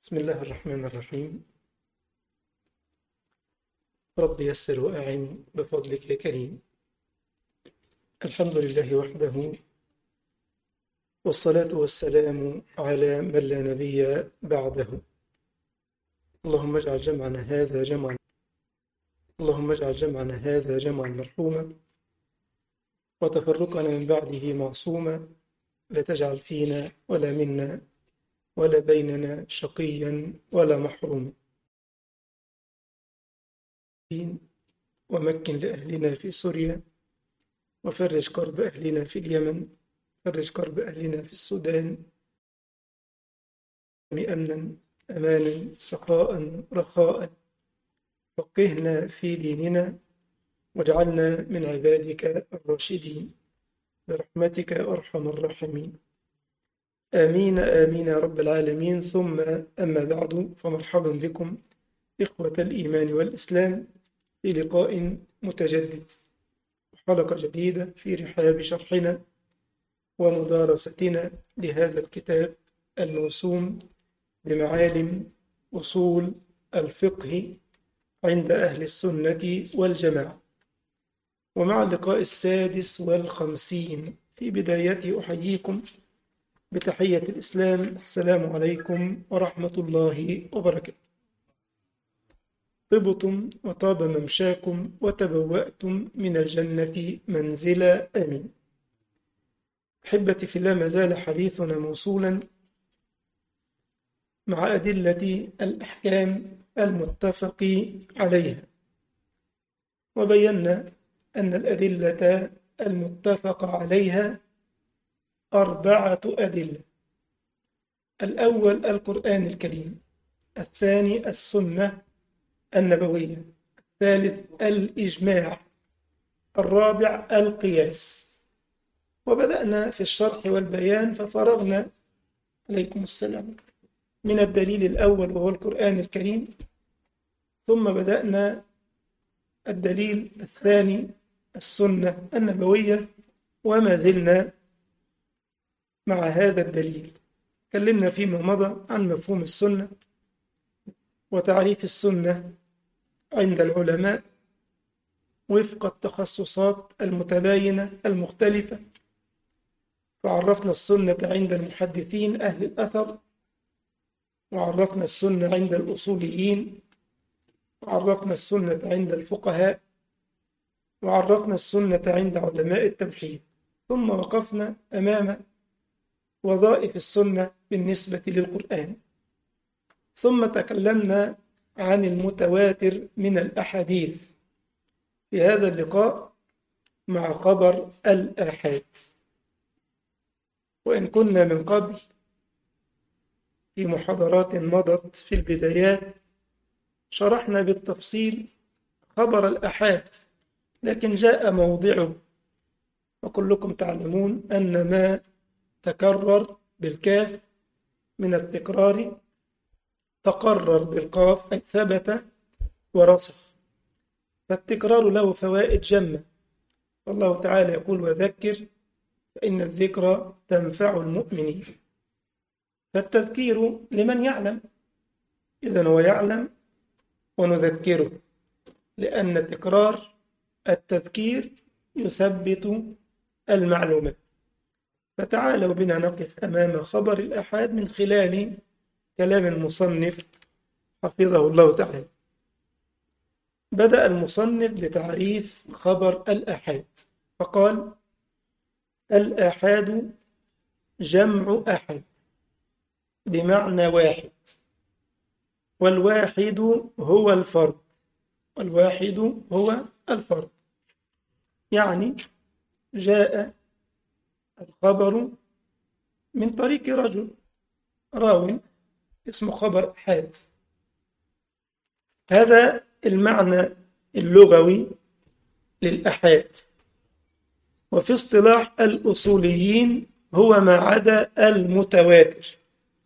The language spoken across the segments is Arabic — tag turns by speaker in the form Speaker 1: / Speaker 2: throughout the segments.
Speaker 1: بسم الله الرحمن الرحيم. رب يسر وأعن بفضلك يا كريم. الحمد لله وحده، والصلاة والسلام على من لا نبي بعده. اللهم اجعل جمعنا هذا جمعا اللهم اجعل جمعنا هذا جمعا مرحوما، وتفرقنا من بعده معصوما. لا تجعل فينا ولا منا ولا بيننا شقيا ولا محروما. ومكن لأهلنا في سوريا، وفرج كرب أهلنا في اليمن، فرج كرب أهلنا في السودان. أمنا أمانا سخاء رخاء. فقهنا في ديننا، واجعلنا من عبادك الراشدين برحمتك يا أرحم الراحمين. آمين آمين يا رب العالمين. ثم أما بعد، فمرحبا بكم إخوة الإيمان والإسلام في لقاء متجدد، حلقة جديدة في رحاب شرحنا ومدارستنا لهذا الكتاب الموسوم بمعالم أصول الفقه عند أهل السنة والجماعة. ومع اللقاء 56 في بدايته أحييكم بتحية الإسلام: السلام عليكم ورحمة الله وبركاته. طبتم وطاب ممشاكم وتبوأتم من الجنة منزلا، آمين. أحبتي في الله، ما زال حديثنا موصولا مع أدلة الأحكام المتفق عليها، وبينا أن الأدلة المتفق عليها 4 أدلة: الأول القرآن الكريم، الثاني السنة النبوية، الثالث الإجماع، الرابع القياس. وبدأنا في الشرح والبيان ففرغنا، عليكم السلام، من الدليل الأول وهو القرآن الكريم، ثم بدأنا الدليل الثاني السنة النبوية، وما زلنا مع هذا الدليل. تكلمنا فيما مضى عن مفهوم السنة وتعريف السنة عند العلماء وفق التخصصات المتباينة المختلفة، فعرفنا السنة عند المحدثين أهل الأثر، وعرفنا السنة عند الأصوليين، وعرفنا السنة عند الفقهاء، وعرفنا السنة عند علماء التوحيد. ثم وقفنا أمام وظائف السنة بالنسبة للقرآن، ثم تكلمنا عن المتواتر من الأحاديث في هذا اللقاء مع خبر الآحاد. وإن كنا من قبل في محاضرات مضت في البدايات شرحنا بالتفصيل خبر الآحاد، لكن جاء موضعه، وكلكم تعلمون أن ما تكرر بالكاف من التكرار تقرر بالقاف، أي ثبت ورسخ. فالتكرار له فوائد جمة، والله تعالى يقول: وذكر فإن الذكرى تنفع المؤمنين. فالتذكير لمن يعلم، إذن هو يعلم ونذكره، لأن تكرار التذكير يثبت المعلومات. فتعالوا بنا نقف أمام خبر الآحاد من خلال كلام المصنف حفظه الله تعالى. بدأ المصنف بتعريف خبر الآحاد فقال: الآحاد جمع أحد بمعنى واحد، والواحد هو الفرد. والواحد هو الفرد، يعني جاء الخبر من طريق رجل راو اسمه خبر آحاد. هذا المعنى اللغوي للآحاد. وفي اصطلاح الأصوليين هو ما عدا المتواتر.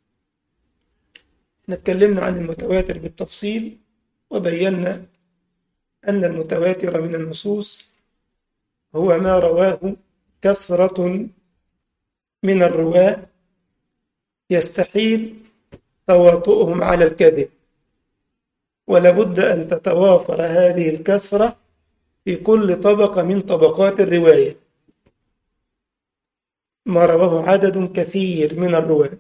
Speaker 1: نتكلمنا عن المتواتر بالتفصيل، وبينا أن المتواتر من النصوص هو ما رواه كثرة من الرواة، يستحيل تواطؤهم على الكذب، ولابد أن تتوافر هذه الكثرة في كل طبقة من طبقات الرواية، ما رواه عدد كثير من الرواة.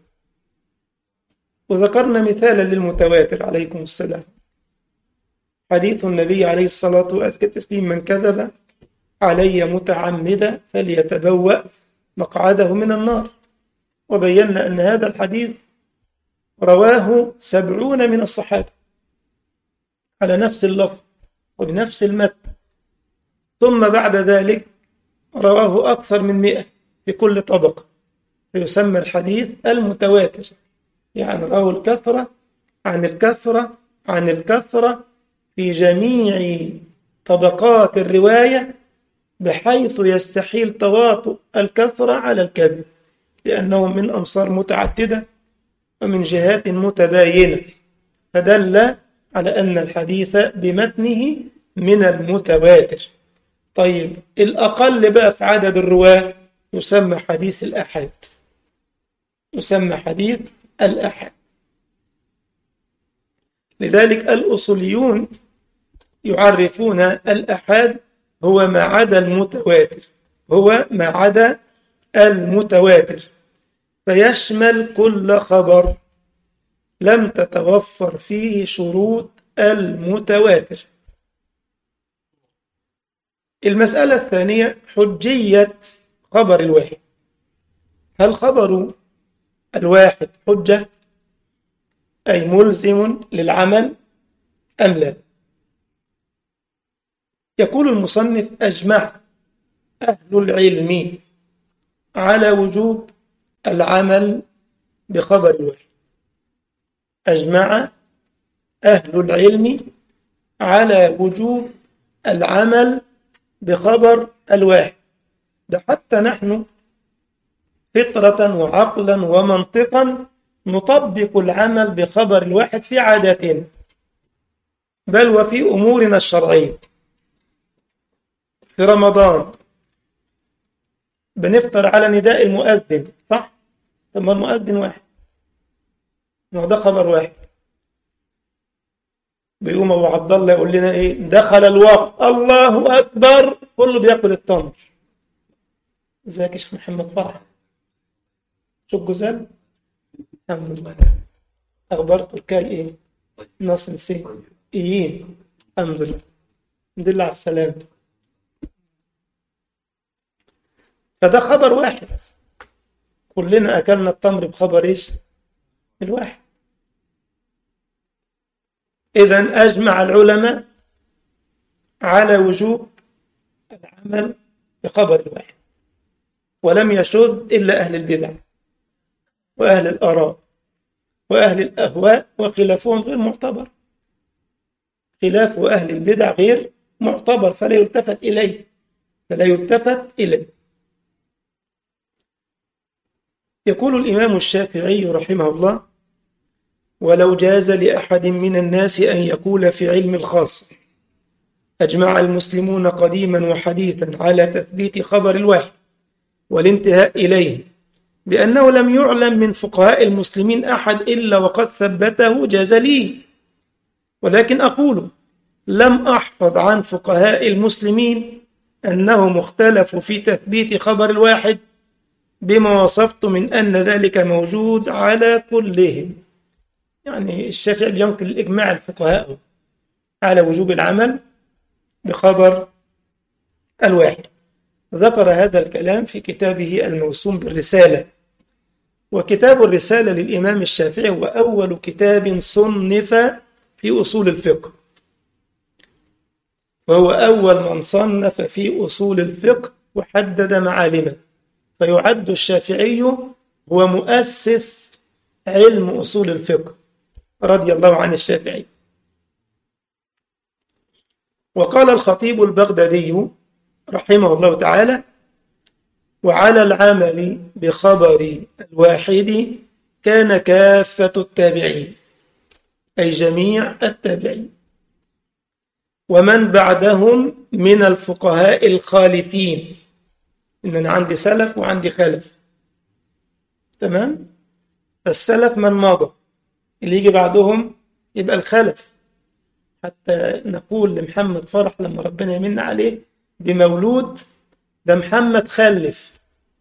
Speaker 1: وذكرنا مثالا للمتواتر عليكم السلام، حديث النبي عليه الصلاة والسلام: من كذب علي متعمدا فليتبوأ مقعده من النار. وبينا أن هذا الحديث رواه 70 من الصحابة على نفس اللفظ وبنفس المتن، ثم بعد ذلك رواه أكثر من 100 في كل طبقة، فيسمى الحديث المتواتر، يعني رواه الكثرة عن الكثرة عن الكثرة في جميع طبقات الرواية، بحيث يستحيل تواطؤ الكثرة على الكذب، لأنه من أمصار متعددة ومن جهات متباينة، فدل على أن الحديث بمتنه من المتواتر. طيب الأقل بقى في عدد الرواة يسمى حديث الآحاد، يسمى حديث الآحاد. لذلك الأصوليون يعرفون الآحاد هو ما عدا المتواتر، هو ما عدا المتواتر، فيشمل كل خبر لم تتوفر فيه شروط المتواتر. المسألة الثانية حجية خبر الواحد. هل خبر الواحد حجة أي ملزم للعمل أم لا؟ يقول المصنف: أجمع أهل العلم على وجوب العمل بخبر الواحد. أجمع أهل العلم على وجوب العمل بخبر الواحد. ده حتى نحن فطرة وعقلا ومنطقا نطبق العمل بخبر الواحد في عاداتنا، بل وفي أمورنا الشرعية. في رمضان بنفطر على نداء المؤذن، صح؟ ثم المؤذن واحد، ما ده خبر واحد. بيقوم أبو عبد الله يقول لنا إيه؟ دخل الوقت، الله أكبر، كله بياكل التمر. ازيك يا شيخ محمد فرح؟ شو الجزال؟ الحمد لله. أخبار تركيا إيه؟ ناس نسي إيه؟ الحمد لله، الحمد لله على السلامة. فده خبر واحد، كلنا أكلنا التمر بخبر إيش؟ الواحد. إذن أجمع العلماء على وجوب العمل بخبر الواحد، ولم يشذ إلا أهل البدع وأهل الآراء وأهل الأهواء، وخلافهم غير معتبر. خلاف أهل البدع غير معتبر، فلا يلتفت إليه، فلا يلتفت إليه. يقول الإمام الشافعي رحمه الله: ولو جاز لأحد من الناس أن يقول في علم الخاص أجمع المسلمون قديما وحديثا على تثبيت خبر الواحد والانتهاء إليه، بأنه لم يعلم من فقهاء المسلمين أحد إلا وقد ثبته، جاز لي. ولكن أقول: لم أحفظ عن فقهاء المسلمين أنهم اختلفوا في تثبيت خبر الواحد بما وصفت من أن ذلك موجود على كلهم. يعني الشافعي بينقل الإجماع الفقهاء على وجوب العمل بخبر الواحد. ذكر هذا الكلام في كتابه الموسوم بالرسالة. وكتاب الرسالة للإمام الشافعي هو أول كتاب صنف في أصول الفقه، وهو أول من صنف في أصول الفقه وحدد معالمه، فيعد الشافعي هو مؤسس علم أصول الفقه رضي الله عن الشافعي. وقال الخطيب البغدادي رحمه الله تعالى: وعلى العمل بخبر الواحد كان كافة التابعين، أي جميع التابعين، ومن بعدهم من الفقهاء الخالفين. إن أنا عندي سلف وعندي خلف، تمام؟ فالسلف من مضى اللي يجي بعدهم يبقى الخلف. حتى نقول لمحمد فرح لما ربنا يمن عليه بمولود، ده محمد خلف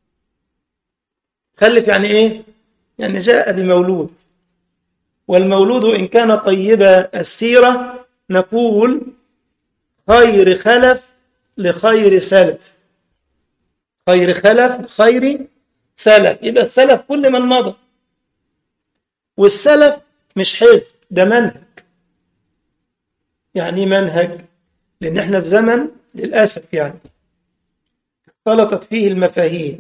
Speaker 1: يعني إيه؟ يعني جاء بمولود، والمولود إن كان طيب السيرة نقول خير خلف لخير سلف، خير خلف لخير سلف. يبقى السلف كل من مضى، والسلف مش حزب، ده منهج. يعني منهج، لأن احنا في زمن للأسف يعني اختلطت فيه المفاهيم،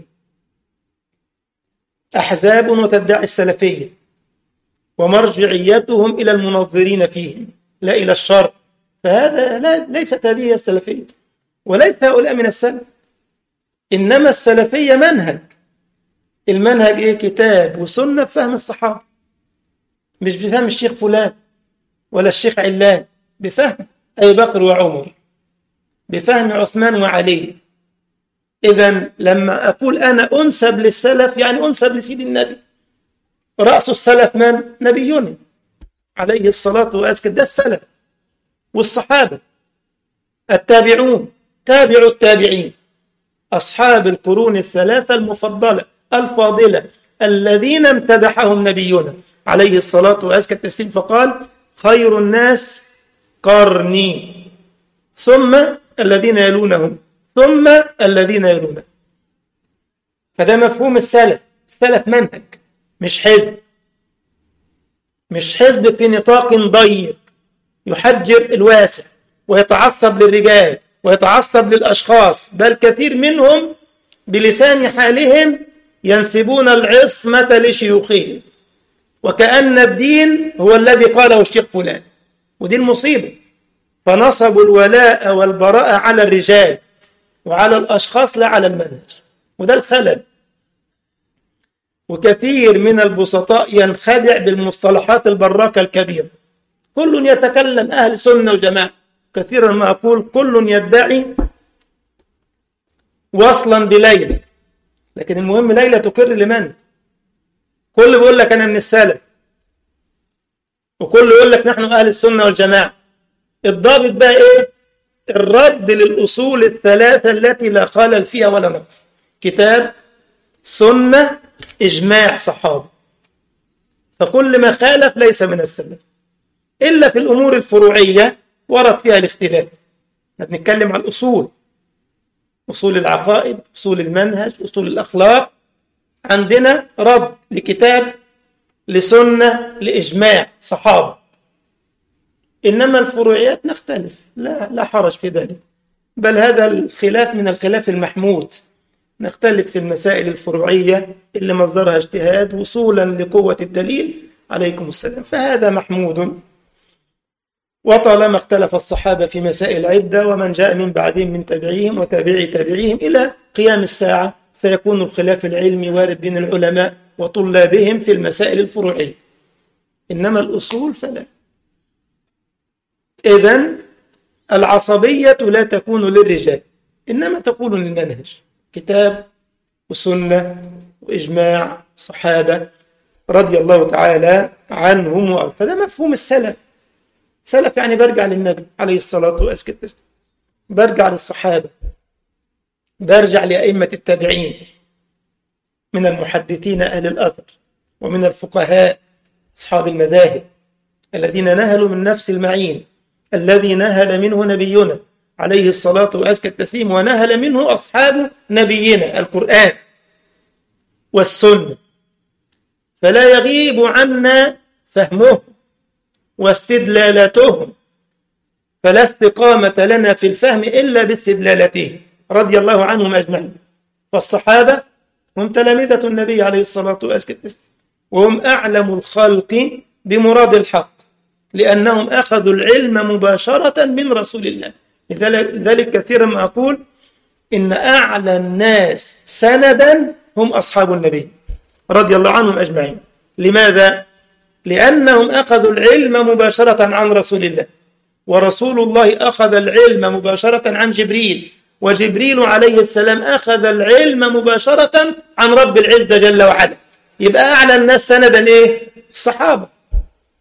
Speaker 1: أحزاب وتدعي السلفية ومرجعيتهم إلى المنظرين فيهم لا إلى الشر، فهذا ليست هذه هي السلفية، وليس هؤلاء من السلف. إنما السلفية منهج. المنهج إيه؟ كتاب وسنة بفهم الصحابة، مش بفهم الشيخ فلان ولا الشيخ علان، بفهم أبي بكر وعمر، بفهم عثمان وعلي. إذن لما أقول أنا أنسب للسلف يعني أنسب لسيد النبي، رأس السلف من؟ نبينا عليه الصلاة والسلام، ده السلف. والصحابة التابعون، تابعوا التابعين، أصحاب القرون الثلاثة المفضلة الفاضلة الذين امتدحهم نبينا عليه الصلاة والسلام، فقال خير الناس قرني ثم الذين يلونهم ثم الذين يلونهم. فده مفهوم السلف. السلف منهج، مش حزب، مش حزب في نطاق ضيق يحجر الواسع ويتعصب للرجال ويتعصب للأشخاص، بل كثير منهم بلسان حالهم ينسبون العصمة لشيوخهم، وكأن الدين هو الذي قاله الشيخ فلان، ودي المصيبة. فنصبوا الولاء والبراء على الرجال وعلى الأشخاص لا على المنهج، وده الخلل. وكثير من البسطاء ينخدع بالمصطلحات البراكة الكبيرة، كل يتكلم أهل سنة وجماعة، كثيرا ما أقول كل يدعي وصلا بليلى، لكن المهم ليلى تكر لمن؟ كل بيقول لك أنا من السلف، وكل يقول لك نحن أهل السنة والجماعة. الضابط بقى إيه؟ الرد للأصول الثلاثة التي لا خلل فيها ولا نقص: كتاب، سنة، إجماع صحابة. فكل ما خالف ليس من السلف، إلا في الأمور الفروعية ورد فيها الاختلاف. بنتكلم عن الأصول، أصول العقائد، أصول المنهج، أصول الأخلاق، عندنا رد لكتاب، لسنة، لإجماع صحابة. إنما الفروعيات نختلف، لا حرج في ذلك، بل هذا الخلاف من الخلاف المحمود. نختلف في المسائل الفروعية اللي مصدرها اجتهاد وصولا لقوة الدليل عليكم السلام، فهذا محمود. وطالما اختلف الصحابة في مسائل عدة، ومن جاء من بعدهم من تابعيهم وتابعي تابعيهم إلى قيام الساعة سيكون الخلاف العلمي وارد بين العلماء وطلابهم في المسائل الفروعية، إنما الأصول فلا. إذن العصبية لا تكون للرجال، إنما تكون للمنهج، كتاب وسنة وإجماع صحابة رضي الله تعالى عنهم. فده مفهوم السلف. سلف يعني برجع للنبي عليه الصلاة والسلام، برجع للصحابة، برجع لأئمة التابعين من المحدثين أهل الأثر ومن الفقهاء أصحاب المذاهب الذين نهلوا من نفس المعين الذي نهل منه نبينا عليه الصلاة والسلام، ونهل منه أصحاب نبينا القرآن والسنة. فلا يغيب عنا فهمهم واستدلالاتهم، فلا استقامة لنا في الفهم إلا باستدلالاتهم رضي الله عنهم أجمعين. فالصحابة هم تلامذة النبي عليه الصلاة والسلام، وهم أعلم الخلق بمراد الحق، لأنهم أخذوا العلم مباشرة من رسول الله. لذلك كثيرا ما أقول إن أعلى الناس سندا هم أصحاب النبي رضي الله عنهم أجمعين. لماذا؟ لأنهم أخذوا العلم مباشرة عن رسول الله، ورسول الله أخذ العلم مباشرة عن جبريل، وجبريل عليه السلام أخذ العلم مباشرة عن رب العزة جل وعلا. يبقى أعلى الناس سندا إيه؟ الصحابة.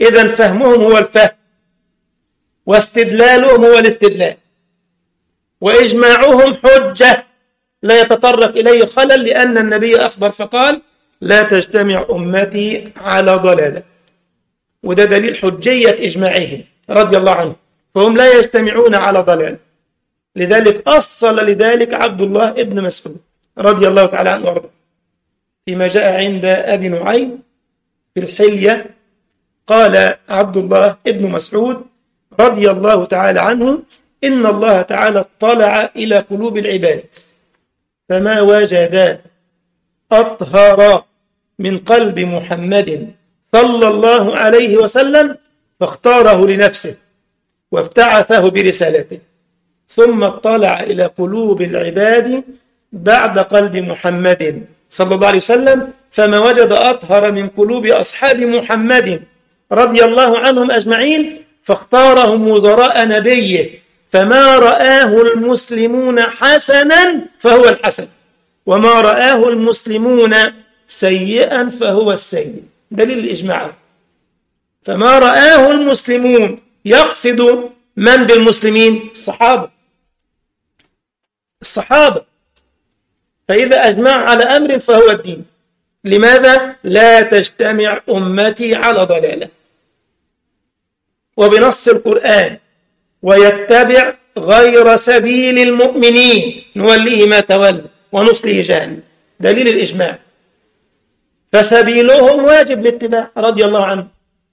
Speaker 1: إذن فهمهم هو الفهم، واستدلالهم هو الاستدلال، وإجماعهم حجة لا يتطرق إليه خلل، لأن النبي أخبر فقال لا تجتمع أمتي على ضلالة، وده دليل حجية إجماعهم رضي الله عنه، فهم لا يجتمعون على ضلال. لذلك أصل لذلك عبد الله ابن مسعود رضي الله تعالى عنه وارضاه فيما جاء عند أبي نعيم في الحلية. قال عبد الله ابن مسعود رضي الله تعالى عنه إن الله تعالى اطلع إلى قلوب العباد فما وجد أطهر من قلب محمد صلى الله عليه وسلم فاختاره لنفسه وابتعثه برسالته، ثم اطلع إلى قلوب العباد بعد قلب محمد صلى الله عليه وسلم فما وجد أطهر من قلوب أصحاب محمد رضي الله عنهم أجمعين فاختارهم وزراء نبيه، فما رآه المسلمون حسنا فهو الحسن، وما رآه المسلمون سيئا فهو السيء. دليل الإجماع. فما رآه المسلمون يقصد من بالمسلمين؟ الصحابة. فإذا أجمع على أمر فهو الدين. لماذا؟ لا تجتمع أمتي على ضلالة. وبنص القرآن ويتبع غير سبيل المؤمنين نوليه ما تولى ونصله جهنم، دليل الإجماع. فسبيلهم واجب الاتباع رضي الله عنه،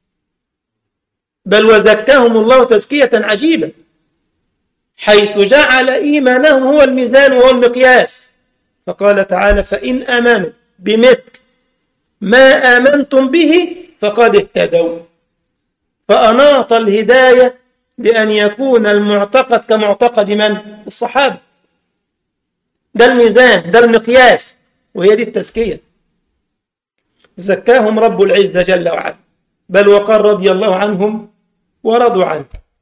Speaker 1: بل وزكاهم الله تزكية عجيبة حيث جعل إيمانهم هو الميزان وهو المقياس، فقال تعالى فإن آمنوا بمثل ما آمنتم به فقد اهتدوا، فأناط الهداية بأن يكون المعتقد كمعتقد من؟ الصحابة. ده الميزان، ده المقياس، وهي دي التزكية. زكاهم رب العزة جل وعلا، بل وقال رضي الله عنهم ورضوا عنه.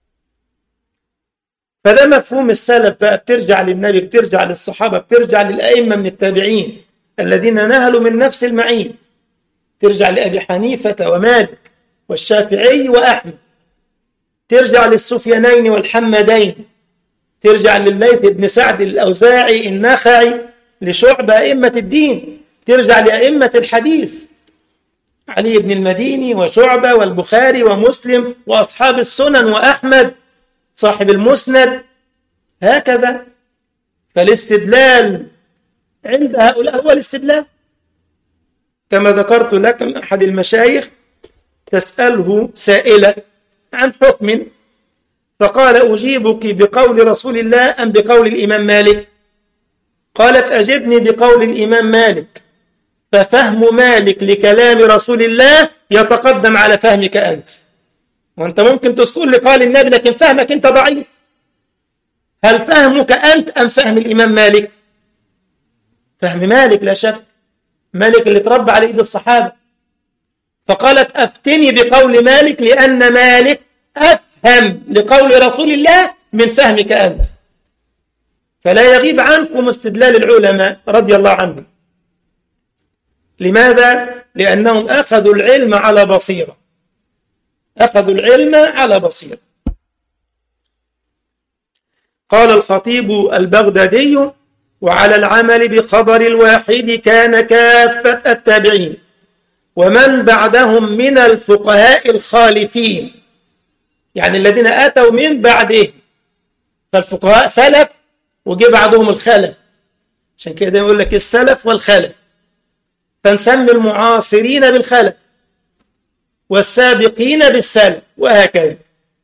Speaker 1: فده مفهوم السلف بقى، بترجع للنبي، بترجع للصحابة، بترجع للأئمة من التابعين الذين نهلوا من نفس المعين، ترجع لأبي حنيفة ومالك والشافعي وأحمد، ترجع للسفيانين والحمدين، ترجع للليث بن سعد الأوزاعي النخعي لشعبة أئمة الدين، ترجع لأئمة الحديث علي بن المديني وشعبة والبخاري ومسلم وأصحاب السنن وأحمد صاحب المسند، هكذا. فالاستدلال عند هؤلاء هو الاستدلال. كما ذكرت لكم أحد المشايخ تسأله سائلة عن حكم فقال أجيبك بقول رسول الله أم بقول الإمام مالك؟ قالت أجبني بقول الإمام مالك، ففهم مالك لكلام رسول الله يتقدم على فهمك أنت، وأنت ممكن تقول لي قال النبي لكن فهمك أنت ضعيف. هل فهمك أنت أم فهم الإمام مالك؟ فهم مالك لا شك، مالك اللي تربى على إيد الصحابة. فقالت أفتني بقول مالك لأن مالك أفهم لقول رسول الله من فهمك أنت. فلا يغيب عنكم استدلال العلماء رضي الله عنهم. لماذا؟ لأنهم أخذوا العلم على بصيرة، أخذوا العلم على بصيرة. قال الخطيب البغدادي وعلى العمل بخبر الواحد كان كافة التابعين ومن بعدهم من الفقهاء الخالفين، يعني الذين أتوا من بعدهم، فالفقهاء سلف وجي بعدهم الخلف، عشان كده يقول لك السلف والخلف، فنسمي المعاصرين بالخلف والسابقين بالسلف وهكذا.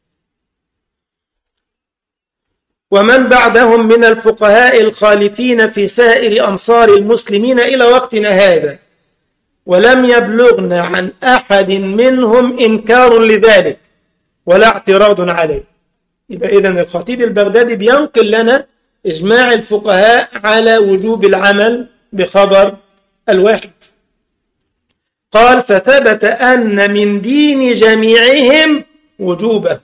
Speaker 1: ومن بعدهم من الفقهاء الخالفين في سائر أمصار المسلمين إلى وقتنا هذا، ولم يبلغنا عن أحد منهم إنكار لذلك ولا اعتراض عليه. يبقى إذن الخطيب البغدادي بينقل لنا إجماع الفقهاء على وجوب العمل بخبر الواحد. قال فثبت أن من دين جميعهم وجوبه،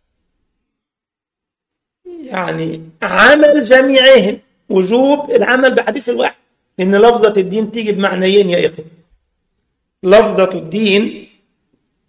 Speaker 1: يعني عمل جميعهم، وجوب العمل بحديث الواحد، لأن لفظة الدين تيجي بمعنيين يا إخوة. لفظة الدين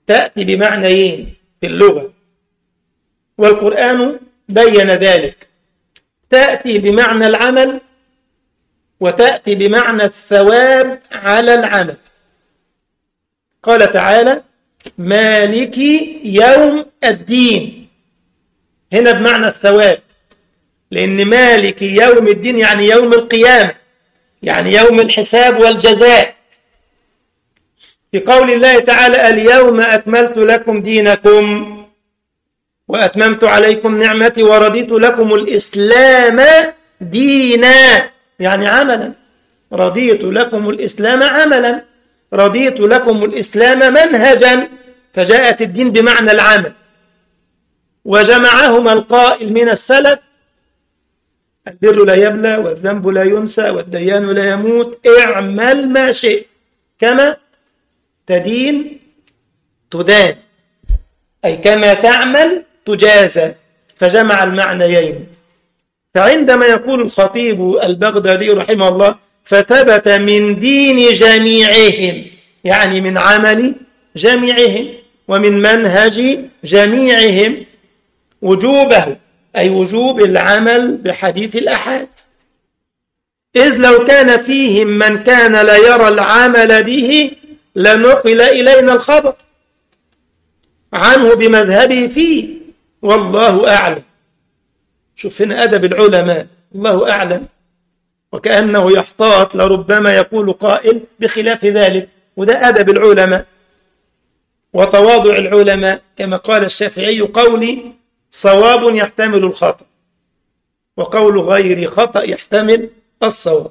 Speaker 1: تأتي بمعنيين في اللغة، والقرآن بين ذلك. تأتي بمعنى العمل، وتأتي بمعنى الثواب على العمل. قال تعالى: مالك يوم الدين، هنا بمعنى الثواب، لأن مالك يوم الدين يعني يوم القيامة، يعني يوم الحساب والجزاء. في قول الله تعالى: اليوم أكملت لكم دينكم وأتممت عليكم نعمتي ورضيت لكم الإسلام دينا، يعني عملا. رضيت لكم الإسلام عملا، رضيت لكم الإسلام منهجا، فجاءت الدين بمعنى العمل. وجمعهما القائل من السلف: البر لا يبلى والذنب لا ينسى والديان لا يموت، اعمل ما شئت كما تدين تدان، أي كما تعمل تجازى، فجمع المعنيين. فعندما يقول الخطيب البغدادي رحمه الله: فثبت من دين جميعهم، يعني من عمل جميعهم ومن منهج جميعهم، وجوبه أي وجوب العمل بحديث الأحاد، إذ لو كان فيهم من كان لا يرى العمل به لنقل إلينا الخبر عنه بمذهبه فيه، والله أعلم. شوف هنا أدب العلماء، الله أعلم، وكأنه يحتاط لربما يقول قائل بخلاف ذلك، وده أدب العلماء وتواضع العلماء. كما قال الشافعي: قولي صواب يحتمل الخطأ، وقول غير خطأ يحتمل الصواب.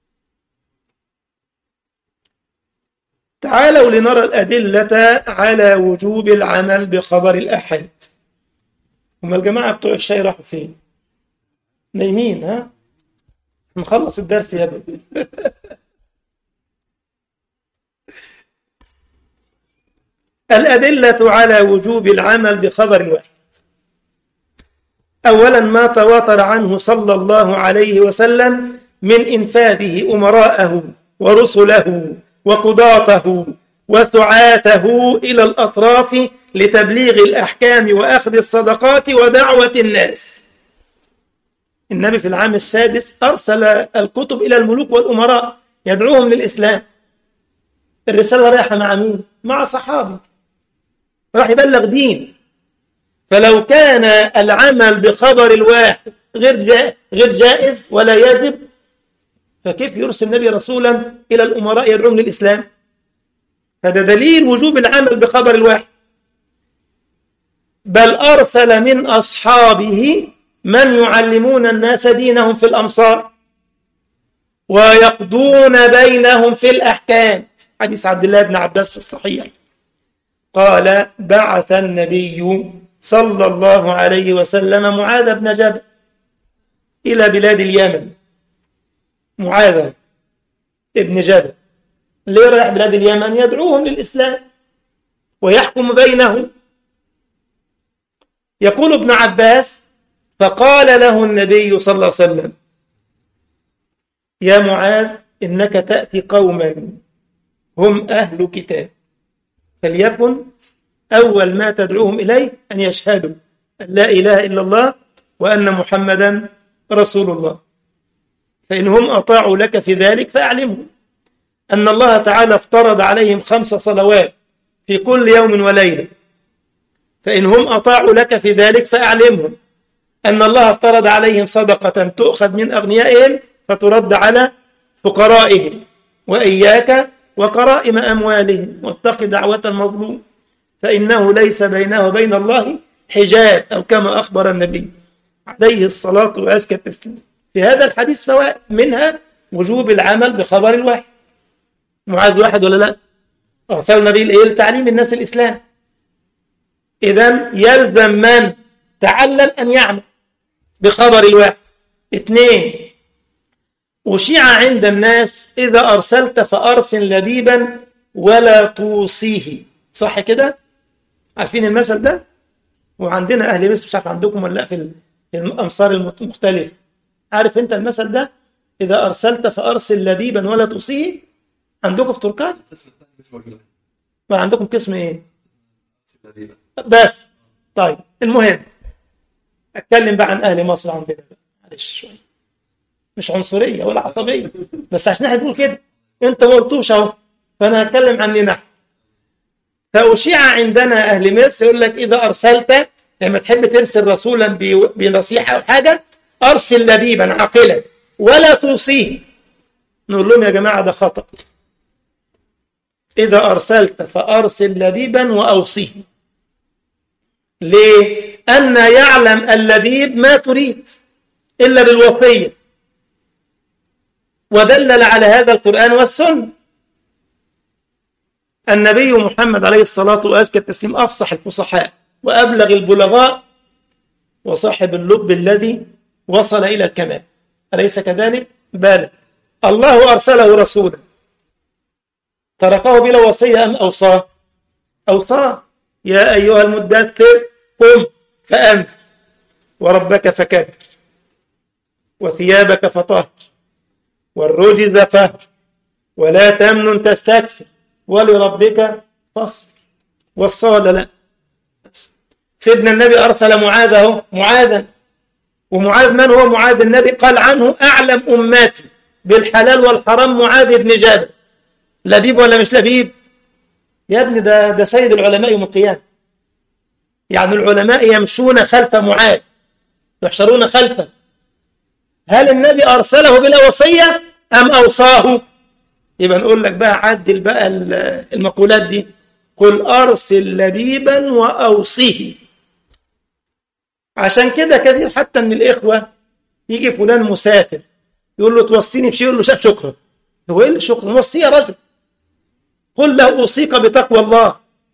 Speaker 1: تعالوا لنرى الأدلة على وجوب العمل بخبر الآحاد. هم الجماعة بتوع الشاي راحوا فين؟ نايمين؟ ها؟ نخلص الدرس يا ابني. الأدلة على وجوب العمل بخبر الواحد. أولا ما تواتر عنه صلى الله عليه وسلم من إنفاذه أمراءه ورسله وقضاته وسعاته إلى الأطراف لتبليغ الأحكام وأخذ الصدقات ودعوة الناس. النبي في العام السادس أرسل الكتب إلى الملوك والأمراء يدعوهم للإسلام. الرسالة رايحة مع مين؟ مع صحابي، راح يبلغ دين. فلو كان العمل بخبر الواحد غير جائز ولا يجب، فكيف يرسل النبي رسولا إلى الأمراء يدعوهم للإسلام؟ هذا دليل وجوب العمل بخبر الواحد. بل أرسل من أصحابه من يعلمون الناس دينهم في الأمصار ويقضون بينهم في الأحكام. حديث عبد الله بن عباس في الصحيح قال: بعث النبي صلى الله عليه وسلم معاذ بن جبل إلى بلاد اليمن. معاذ ابن جبل ليه رايح بلاد اليمن؟ يدعوهم للإسلام ويحكم بينهم. يقول ابن عباس: فقال له النبي صلى الله عليه وسلم: يا معاذ إنك تأتي قوما هم أهل كتاب، فليكن أول ما تدعوهم إليه أن يشهدوا أن لا إله إلا الله وأن محمدا رسول الله، فإنهم أطاعوا لك في ذلك فأعلمهم أن الله تعالى افترض عليهم 5 صلوات في كل يوم وليلة، فإنهم أطاعوا لك في ذلك فأعلمهم أن الله افترض عليهم صدقة تؤخذ من أغنيائهم فترد على فقرائهم، وإياك وكرائم أموالهم، واتق دعوة المظلوم فإنه ليس بينه وبين الله حجاب، أو كما أخبر النبي عليه الصلاة وأزكى التسليم. في هذا الحديث فوائد، منها وجوب العمل بخبر الواحد. معاذ واحد ولا لا؟ أرسل النبي لتعليم الناس الإسلام. إذن يلزم من تعلم أن يعمل بخبر الواحد. 2 وشيع عند الناس: إذا أرسلت فأرسل لبيبا ولا توصيه. صح كده؟ عارفين المثل ده؟ وعندنا أهل مصر، مش عارف عندكم ولا في الأمصار المختلفة. عارف أنت المثل ده؟ إذا أرسلت فأرسل لبيبا ولا توصيه. عندكم في تركيا؟ ما عندكم قسم إيه؟ بس. طيب المهم اتكلم بقى عن اهل مصر عندنا بقى. معلش شويه، مش عنصريه ولا عصبيه، بس عشان احنا بنقول كده انت ما قلتوش اهو، فانا هتكلم عني نحن. فأشيع عندنا اهل مصر يقول لك اذا ارسلت، لما تحب ترسل رسولا بنصيحه او حاجه، ارسل لبيبا عاقلا ولا توصيه. نقول لهم يا جماعه ده خطأ. إذا أرسلت فأرسل لبيبا وأوصيه. ليه؟ أن يعلم اللبيب ما تريد إلا بالوصية، ودلل على هذا القرآن والسنة. النبي محمد عليه الصلاة وأزكى التسليم أفصح الفصحاء وأبلغ البلغاء وصاحب اللب الذي وصل إلى الكمال، أليس كذلك؟ بلى. الله أرسله رسولا، تركه بلا وصية أم أوصاه؟ أوصاه. يا أيها المدثر قم فأنذر وربك فكبر وثيابك فطهر والرجز فاهجر ولا تمنن تستكثر ولربك فاصبر. وصى ولا لا؟ سيدنا النبي أرسل معاذ، معاذا، ومعاذ من هو معاذ؟ النبي قال عنه أعلم أماتي بالحلال والحرام معاذ بن جبل. لبيب ولا مش لبيب؟ يا ابني ده سيد العلماء يوم القيامة. يعني العلماء يمشون خلف معاذ، يحشرون خلفه. هل النبي أرسله بلا وصية أم أوصاه؟ يبقى نقول لك بقى عدل بقى المقولات دي. قل أرسل لبيبا وأوصيه. عشان كده كثير حتى من الإخوة يجي فلان مسافر يقول له توصيني بشيء، يقول له شكرا. هو إيه اللي شكرا؟ وصي يا رجل، قل له أوصيك بتقوى الله،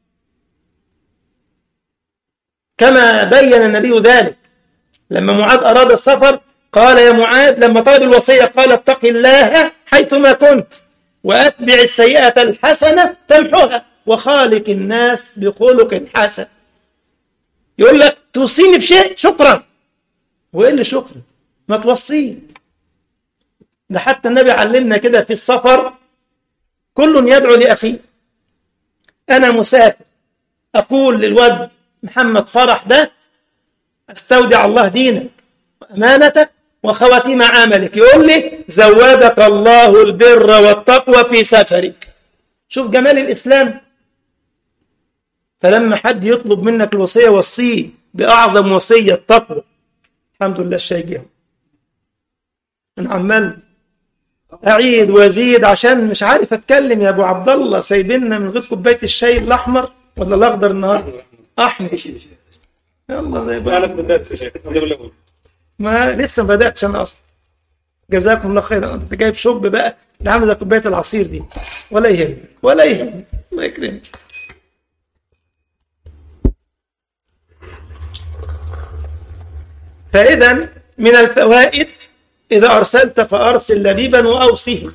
Speaker 1: كما بين النبي ذلك لما معاذ أراد السفر. قال يا معاذ لما طلب الوصية قال اتق الله حيثما كنت وأتبع السيئة الحسنة تمحوها وخالق الناس بخلق حسن. يقول لك توصيني بشيء، شكرا. وإيه اللي شكرا؟ ما توصيه. ده حتى النبي علمنا كده في السفر، كل يدعو لأخيه. أنا مسافر أقول للواد محمد فرح ده أستودع الله دينك وأمانتك وخواتيم عملك. يقول لي زودك الله البر والتقوى في سفرك. شوف جمال الإسلام. فلما حد يطلب منك الوصية وصيه بأعظم وصية التقوى. الحمد لله الشيء. أنا عمال أعيد وأزيد عشان مش عارف أتكلم يا أبو عبد الله. سايبنا من غير كوباية الشاي الأحمر ولا الأخضر النهارده؟ أحمر. يلا زي بقى. ما لسه ما بدأتش أنا أصلا. جزاكم الله خيرا. أنت جايب شوب بقى اللي عامل زي كوباية العصير دي. ولا يهمك ولا يهمك، الله يكرمك. فإذا من الفوائد إذا أرسلت فأرسل لبيبا وأوصيه.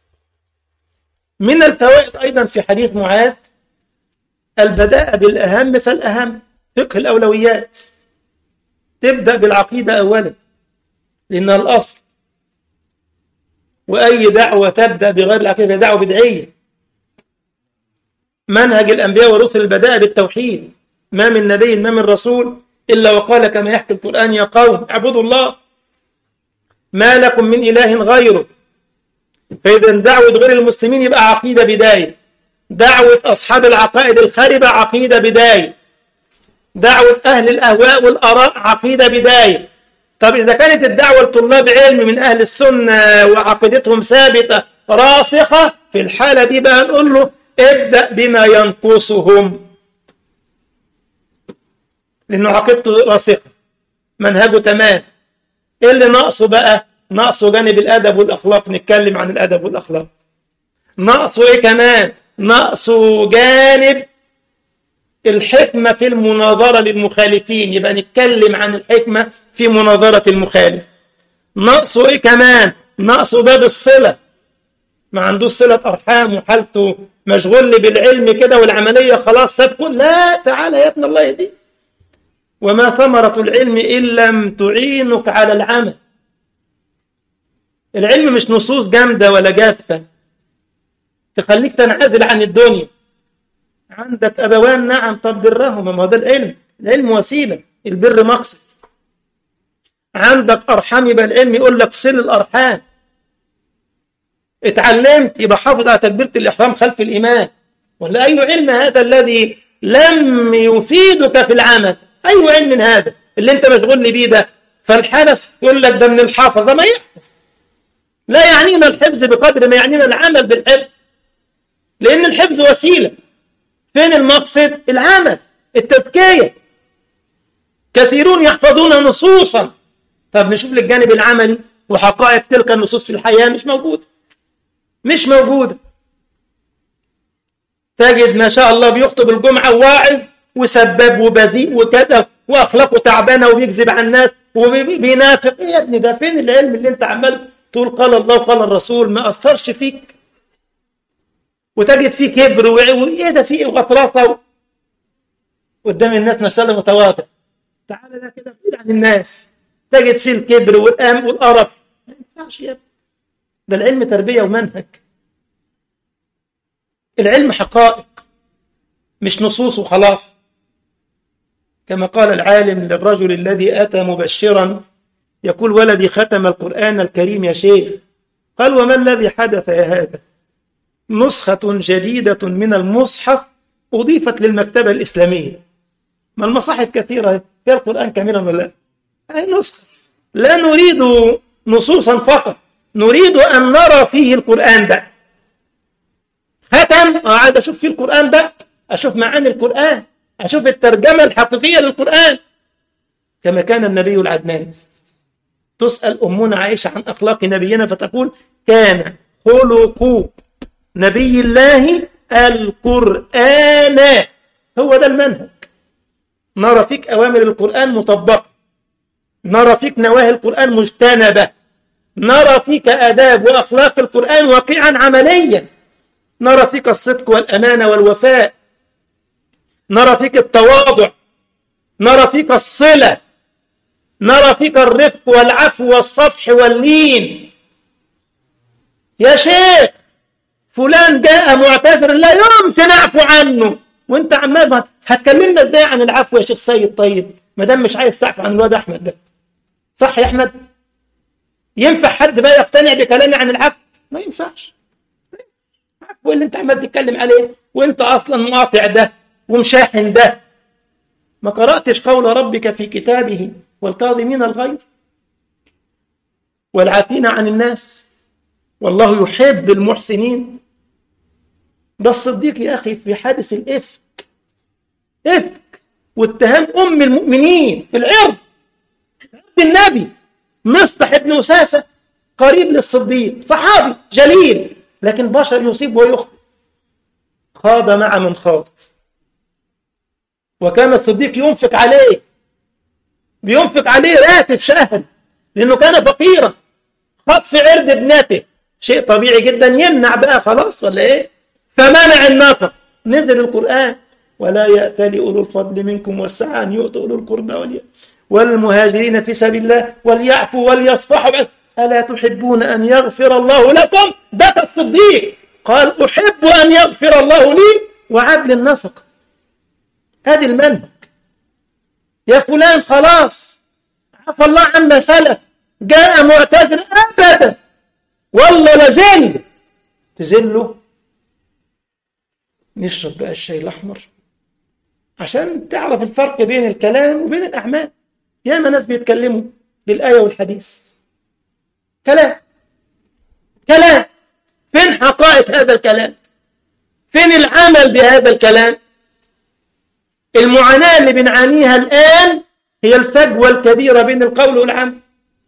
Speaker 1: من الفوائد أيضا في حديث معاذ البداء بالأهم فالأهم، فقه الأولويات. تبدأ بالعقيدة أولا لأنها الأصل، وأي دعوة تبدأ بغير العقيدة دعوة بدعية. منهج الأنبياء ورسل البداء بالتوحيد. ما من نبي ما من رسول إلا وقال كما يحكي القرآن يا قوم اعبدوا الله ما لكم من إله غيره. فإذا دعوة غير المسلمين يبقى عقيدة بداية، دعوة أصحاب العقائد الخاربة عقيدة بداية، دعوة أهل الأهواء والآراء عقيدة بداية. طب إذا كانت الدعوة لطلاب علم من أهل السنة وعقيدتهم ثابتة راسخة، في الحالة دي بقى نقول له ابدأ بما ينقصهم، لأنه عقيدته راسخة منهجه تمام. إيه اللي ناقصه بقى؟ ناقصه جانب الأدب والأخلاق. نتكلم عن الأدب والأخلاق. ناقصه إيه كمان؟ ناقصه جانب الحكمة في المناظرة للمخالفين، يبقى نتكلم عن الحكمة في مناظرة المخالف. ناقصه إيه كمان؟ ناقصه باب الصلة، ما عندوش صلة أرحام وحالته مشغول بالعلم كده والعملية خلاص ساب كل. لا، تعالى يا ابن الله يهديك. وما ثمرة العلم إن لم تعينك على العمل. العلم مش نصوص جامدة ولا جافة تخليك تنعزل عن الدنيا. عندك أبوان، نعم، طب برهما، ما هو ده العلم. العلم وسيلة، البر مقصد. عندك أرحام، يبقى العلم يقول لك صل الأرحام. اتعلمت، يبقى حافظ على تكبيرة الإحرام خلف الإمام. ولا أي علم هذا الذي لم يفيدك في العمل؟ أي علم هذا اللي أنت مشغول لي بيه ده؟ فالحدث يقول لك ده من الحافظ، ده ما يحفظ. لا يعنينا الحفظ بقدر ما يعنينا العمل بالحفظ، لأن الحفظ وسيلة. فين المقصد؟ العمل، التزكية. كثيرون يحفظون نصوصا، طب نشوف الجانب العملي وحقائق تلك النصوص في الحياة مش موجودة، مش موجودة. تجد ما شاء الله بيخطب الجمعة واعظ وسباب وبذيء وكذا وأخلاقه تعبانة وبيكذب على الناس وبينافق. إيه يا ابني ده؟ فين العلم اللي أنت عمال تقول قال الله وقال الرسول ما أثرش فيك؟ وتجد فيه كبر وإيه ده، فيه غطرسة قدام الناس ما شاء الله متواضع. تعالى ده كده بعيد عن الناس، تجد فيه الكبر والأم والقرف. ما ينفعش يا ابني، ده العلم تربية ومنهج. العلم حقائق مش نصوص وخلاص. كما قال العالم للرجل الذي أتى مبشرا يقول ولدي ختم القرآن الكريم يا شيخ. قال وما الذي حدث يا هذا؟ نسخة جديدة من المصحف أضيفت للمكتبة الإسلامية. ما المصاحف كثيرة فيها القرآن كاملا ولا لا؟ هذه نسخة. لا نريد نصوصا فقط، نريد أن نرى فيه القرآن بقى. ختم، عايز أشوف فيه القرآن بقى، أشوف معاني القرآن، أشوف الترجمة الحقيقية للقرآن. كما كان النبي العدنان. تسأل أمنا عائشة عن أخلاق نبينا فتقول كان خلق نبي الله القرآن. هو ده المنهج. نرى فيك أوامر القرآن مطبقة، نرى فيك نواهي القرآن مجتنبة، نرى فيك آداب وأخلاق القرآن واقعا عمليا، نرى فيك الصدق والأمانة والوفاء، نرى فيك التواضع، نرى فيك الصلة، نرى فيك الرفق والعفو والصفح واللين. يا شيخ فلان جاء معتذر لا يمكن أعفو عنه، وانت عمال هتكلمنا ازاي عن العفو يا شيخ سيد؟ طيب ما دام مش عايز تعفو عن الواد أحمد ده، صح يا أحمد؟ ينفع حد بقى يقتنع بكلامي عن العفو؟ ما ينفعش. عفو اللي انت عمال تتكلم عليه وانت اصلا مقاطع ده ومشاحن ده. ما قرأتش قول ربك في كتابه والكاظمين الغيظ والعافين عن الناس والله يحب المحسنين؟ ده الصديق يا أخي في حادث الإفك، إفك واتهام أم المؤمنين في العرض، عرض النبي. مصطح بن أساسة قريب للصديق، صحابي جليل، لكن بشر يصيب ويخطئ. خاض مع من خاض، وكان الصديق ينفق عليه، بينفق عليه راتب شهري لأنه كان فقيرا. خاض في عرض ابنته، شيء طبيعي جدا، يمنع بقى خلاص ولا إيه؟ فمنع النفق. نزل القرآن ولا يأتل أولو الفضل منكم والسعة أن يؤتوا أولو القربى والمهاجرين في سبيل الله وليعفوا وليصفحوا. ألا تحبون أن يغفر الله لكم؟ بكى الصديق قال أحب أن يغفر الله لي وعدل النفق. هذه المنهج. يا فلان خلاص عفى الله عما سلف، جاء معتذر أبدا والله لازل تزله. نشرب بقى الشاي الأحمر عشان تعرف الفرق بين الكلام وبين الأعمال. ياما ناس بيتكلموا للآية والحديث كلام. فين حقائق هذا الكلام؟ فين العمل بهذا الكلام؟ المعاناة اللي بنعانيها الآن هي الفجوة الكبيرة بين القول والعمل.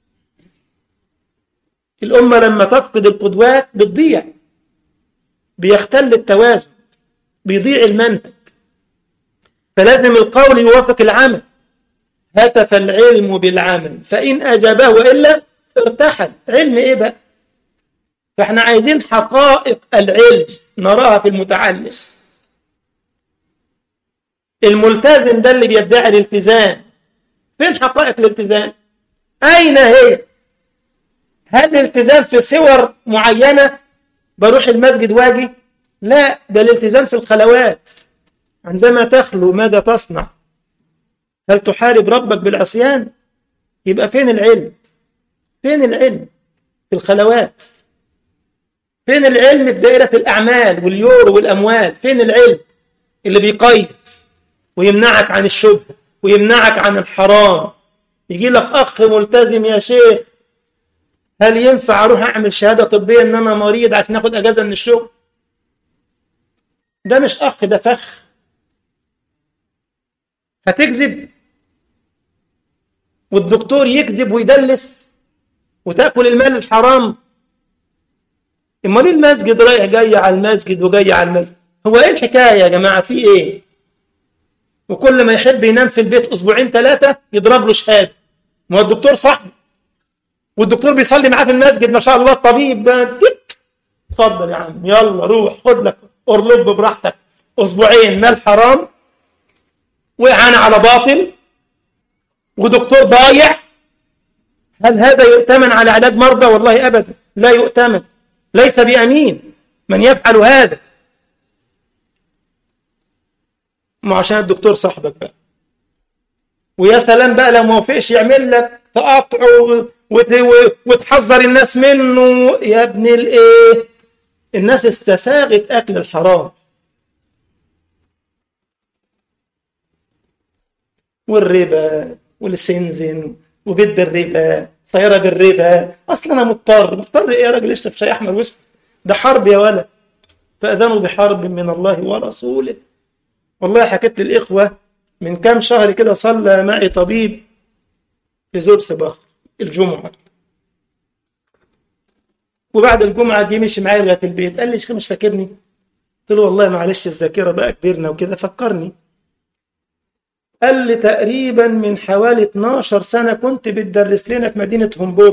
Speaker 1: الأمة لما تفقد القدوات بتضيع، بيختل التوازن، بيضيع المنهج. فلازم القول يوافق العمل. هتف العلم بالعمل فإن أجابه وإلا ارتحل. علم إيه بقى؟ فإحنا عايزين حقائق العلم نراها في المتعلم. الملتزم ده اللي بيدعي الالتزام، فين حقائق الالتزام؟ أين هي؟ هل الالتزام في صور معينة بروح المسجد واجي؟ لا، ده الالتزام في الخلوات، عندما تخلو ماذا تصنع؟ هل تحارب ربك بالعصيان؟ يبقى فين العلم؟ فين العلم في الخلوات؟ فين العلم في دائرة الأعمال واليورو والأموال؟ فين العلم اللي بيقيد ويمنعك عن الشبهة ويمنعك عن الحرام؟ يجي لك أخ ملتزم يا شيخ، هل ينفع أروح أعمل شهادة طبية إن أنا مريض عشان أخد أجازة من الشغل؟ ده مش أخ، ده فخ. هتكذب والدكتور يكذب ويدلس وتأكل المال الحرام؟ امال ايه المسجد رايح جاي على المسجد وجاي على المسجد؟ هو ايه الحكايه يا جماعه؟ في ايه؟ وكل ما يحب ينام في البيت اسبوعين ثلاثه يضرب له شهاده. ما هو الدكتور صاحبه والدكتور بيصلي معاه في المسجد ما شاء الله، الطبيب ديك اتفضل يا عم يلا روح خد لك اورلب براحتك. اسبوعين مال حرام وإعانة على باطل ودكتور ضايع. هل هذا يؤتمن على علاج مرضى؟ والله ابدا لا يؤتمن، ليس بأمين من يفعل هذا. ما عشان الدكتور صاحبك بقى. ويا سلام بقى لو ما وافقش يعمل لك تقاطع وتحذر الناس منه. يا ابن الايه، الناس استساغت اكل الحرام والربا والسنزن وبيت بالربا سيارة بالربا. اصلا انا مضطر ايه يا راجل؟ اشرب شاي احمر واسكت، ده حرب يا ولد. فأذنوا بحرب من الله ورسوله. والله حكيت للإخوة من كام شهر كده، صلى معي طبيب في زورسباخ الجمعة، وبعد الجمعة جه مشي معايا لغاية البيت. قال لي شيخ مش فاكرني؟ قلت له والله معلش الذاكرة بقى كبرنا وكده، فكرني. قال لي تقريبا من حوالي 12 سنة كنت بتدرس لنا في مدينة هومبورغ.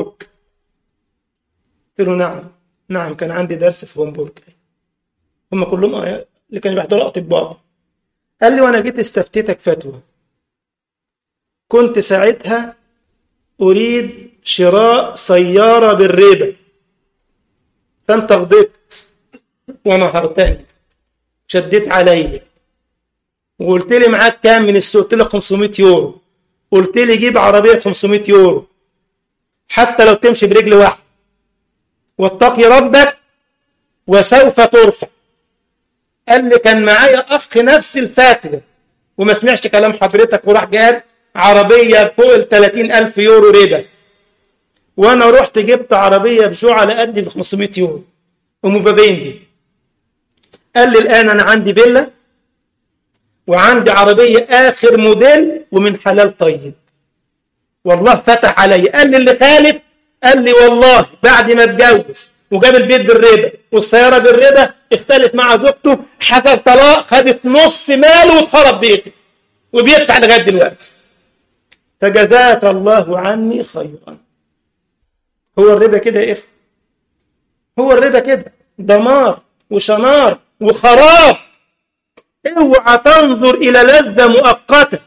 Speaker 1: قلت له نعم كان عندي درس في هومبورغ. هم كلهم اللي كانوا بيحضروا أطباء. قال لي وانا جيت استفتيتك فتوى، كنت ساعتها أريد شراء سيارة بالربا، فأنت غضبت ونهرتني شديت علي وقلت لي معاك كام من السوق؟ قلت لك 500 يورو. قلت لي جيب عربية 500 يورو حتى لو تمشي برجل واحد، واتقي ربك وسوف ترفع. قال لي كان معايا أخ نفس الفتوى وما سمعش كلام حضرتك وراح جاب عربية فوق ال 30,000 يورو ربا، وأنا رحت جبت عربية بجوع على قدي ب 500 يورو ومبابين دي. قال لي الآن أنا عندي فيلا وعندي عربية آخر موديل ومن حلال طيب. والله فتح علي. قال لي اللي خالف، قال لي والله بعد ما اتجوز وجاب البيت بالربا والسيارة بالربا اختلف مع زوجته، حصل طلاق، خدت نص ماله واتخرب بيته وبيدفع لغاية دلوقتي. فجزاك الله عني خيرا. هو الربا كده يا إخوة، هو الربا كده دمار وشنار وخراب. اوعى تنظر إلى لذة مؤقتة،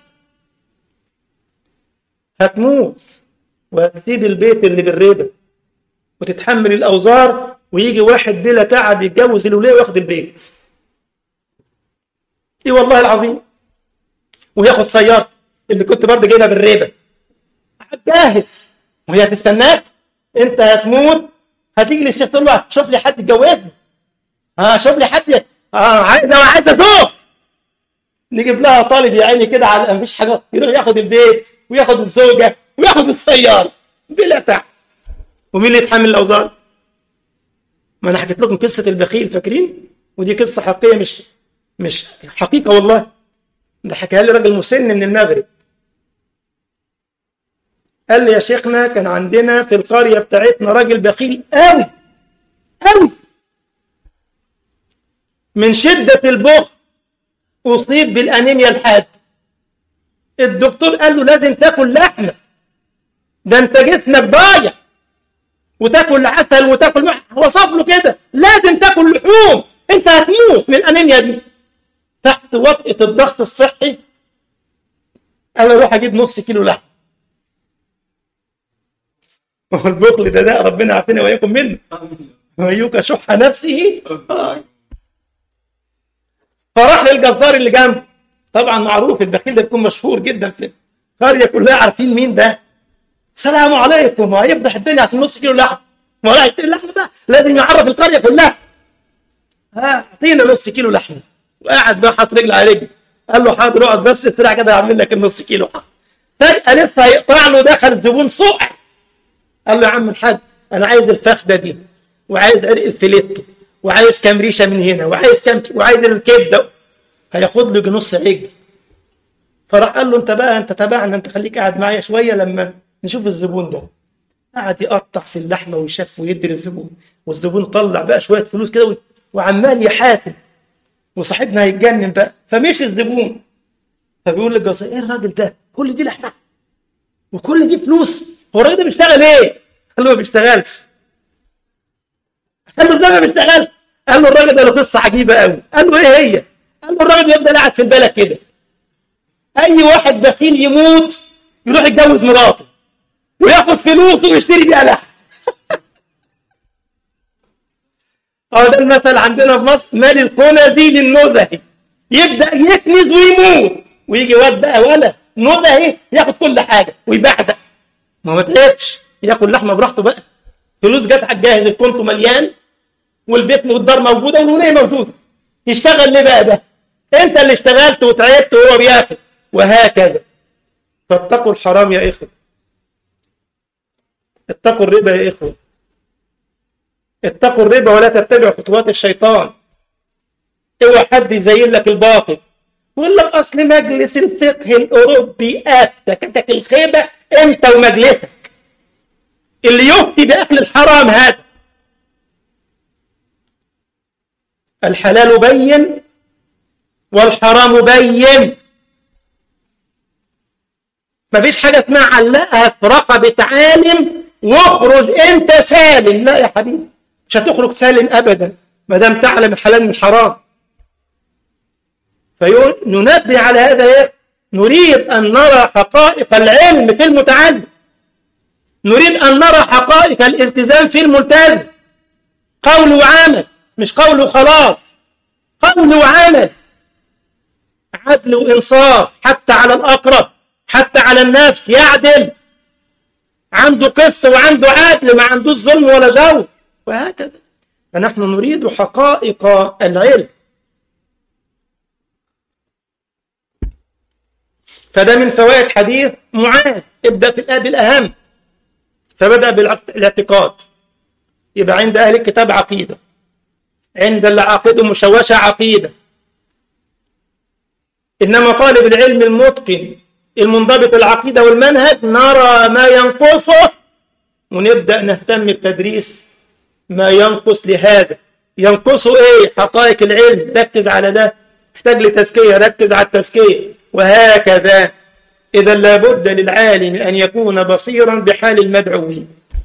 Speaker 1: هتموت وهتسيب البيت اللي بالربا وتتحمل الأوزار، ويجي واحد بلا تعب يتجوز الولية وياخد البيت. ايه والله العظيم، وياخد سيارة اللي كنت برضه جايبها بالربا. هتجهز وهي هتستناك، انت هتموت، هتيجي للشيخ تقول له شوف لي حد يتجوزني، شوف لي حد، عايز ازوج. نجيب لها طالب يا عيني كده على مفيش حاجه، يروح ياخد البيت وياخد الزوجه وياخد السياره بلا تعب. ومين اللي يتحمل الاوزار؟ ما انا حكيت لكم قصه البخيل، فاكرين؟ ودي قصه حقيقيه مش حقيقه والله، ده حكاها لي راجل مسن من المغرب. قال لي يا شيخنا كان عندنا في القريه بتاعتنا راجل بخيل قوي قوي، من شده البخل أصيب بالأنيميا الحاد. الدكتور قال له لازم تاكل لحمة، ده انت جسمك ضايع، وتاكل عسل وتاكل وصف له كده لازم تاكل لحوم، انت هتموت من الأنيميا دي. تحت وطئة الضغط الصحي قال اروح اجيب نص كيلو لحم. والبخل ده ربنا عافينا وإياكم منه. ويوك شح نفسه. فراح للجزار اللي جنبه طبعا معروف البخيل ده بيكون مشهور جدا في القرية كلها، عارفين مين ده. السلام عليكم، وهيفضح الدنيا عشان نص كيلو لحم. ما هو هيشتري اللحم بقى لازم يعرف القرية كلها. اعطينا نص كيلو لحم. وقاعد بقى حاطط رجل على رجل. قال له حاضر اقعد بس استريح كده هعمل لك النص كيلو. فجأة لسه هيقطع له، دخل الزبون صقع. قال له يا عم الحاج انا عايز الفخده دي، وعايز عرق الفيليتو، وعايز كام ريشه من هنا، وعايز الكبده. هياخد له نص عجل. فراح قال له انت تابعنا، انت خليك قاعد معايا شويه لما نشوف الزبون ده. قعد يقطع في اللحمه ويشف ويدي للزبون، والزبون طلع بقى شويه فلوس كده وعمال يحاسب، وصاحبنا هيتجنن بقى. فمشي الزبون، فبيقول للجزار ايه الراجل ده كل دي لحمه وكل دي فلوس، هو الراجل ده بيشتغل ايه؟ قال له ما بيشتغلش. قال له ازاي ما بيشتغلش؟ قال له الراجل ده له قصه عجيبه قوي. قال له ايه هي؟ قال له الراجل يفضل قاعد في البلد كده، اي واحد بخيل يموت يروح يتجوز مراته وياخد فلوسه ويشتري بيها لحم. اه ده المثل عندنا في مصر، مال الكنزي للنزهي. يبدا يكنز ويموت، ويجي واد بقى ولا نزهي ياخد كل حاجه ويبعزق. ما تعبش، ياكل لحمه براحته بقى. فلوس جت على الجاهز، الكونت مليان والبيت والدار موجوده والوليه موجوده. يشتغل ليه بقى ده؟ انت اللي اشتغلت وتعبت وهو بياخد، وهكذا. فاتقوا الحرام يا اخوه، اتقوا الربا يا اخوه، اتقوا الربا ولا تتبعوا خطوات الشيطان. اوعى حد يزين لك الباطل يقول لك اصل مجلس الفقه الاوروبي افتى. كتك الخيبه انت ومجلسك اللي يفتي باكل الحرام. هذا الحلال بين والحرام بين. مفيش حاجه اسمها علقها في رقبه عالم واخرج انت سالم. لا يا حبيبي، مش هتخرج سالم ابدا ما دام تعلم الحلال من الحرام. فننبه على هذا. نريد ان نرى حقائق العلم في المتعلم، نريد ان نرى حقائق الالتزام في الملتزم. قول وعمل، مش قول وخلاص، قول وعمل، عدل وانصاف حتى على الاقرب، حتى على النفس. يعدل، عنده قسط وعنده عدل، ما عندوش ظلم ولا جور، وهكذا. فنحن نريد حقائق العلم. فده من فوائد حديث معاذ. ابدأ في بالأهم. فبدأ بالاعتقاد. يبقى عند أهل الكتاب عقيدة، عند العقيدة مشوشة عقيدة. إنما طالب العلم المتقن المنضبط العقيدة والمنهج نرى ما ينقصه ونبدأ نهتم بتدريس ما ينقص لهذا. ينقصه إيه؟ حقائق العلم، ركز على ده. محتاج لتزكية، ركز على التزكية، وهكذا. إذا لابد للعالم أن يكون بصيرا بحال المدعوين.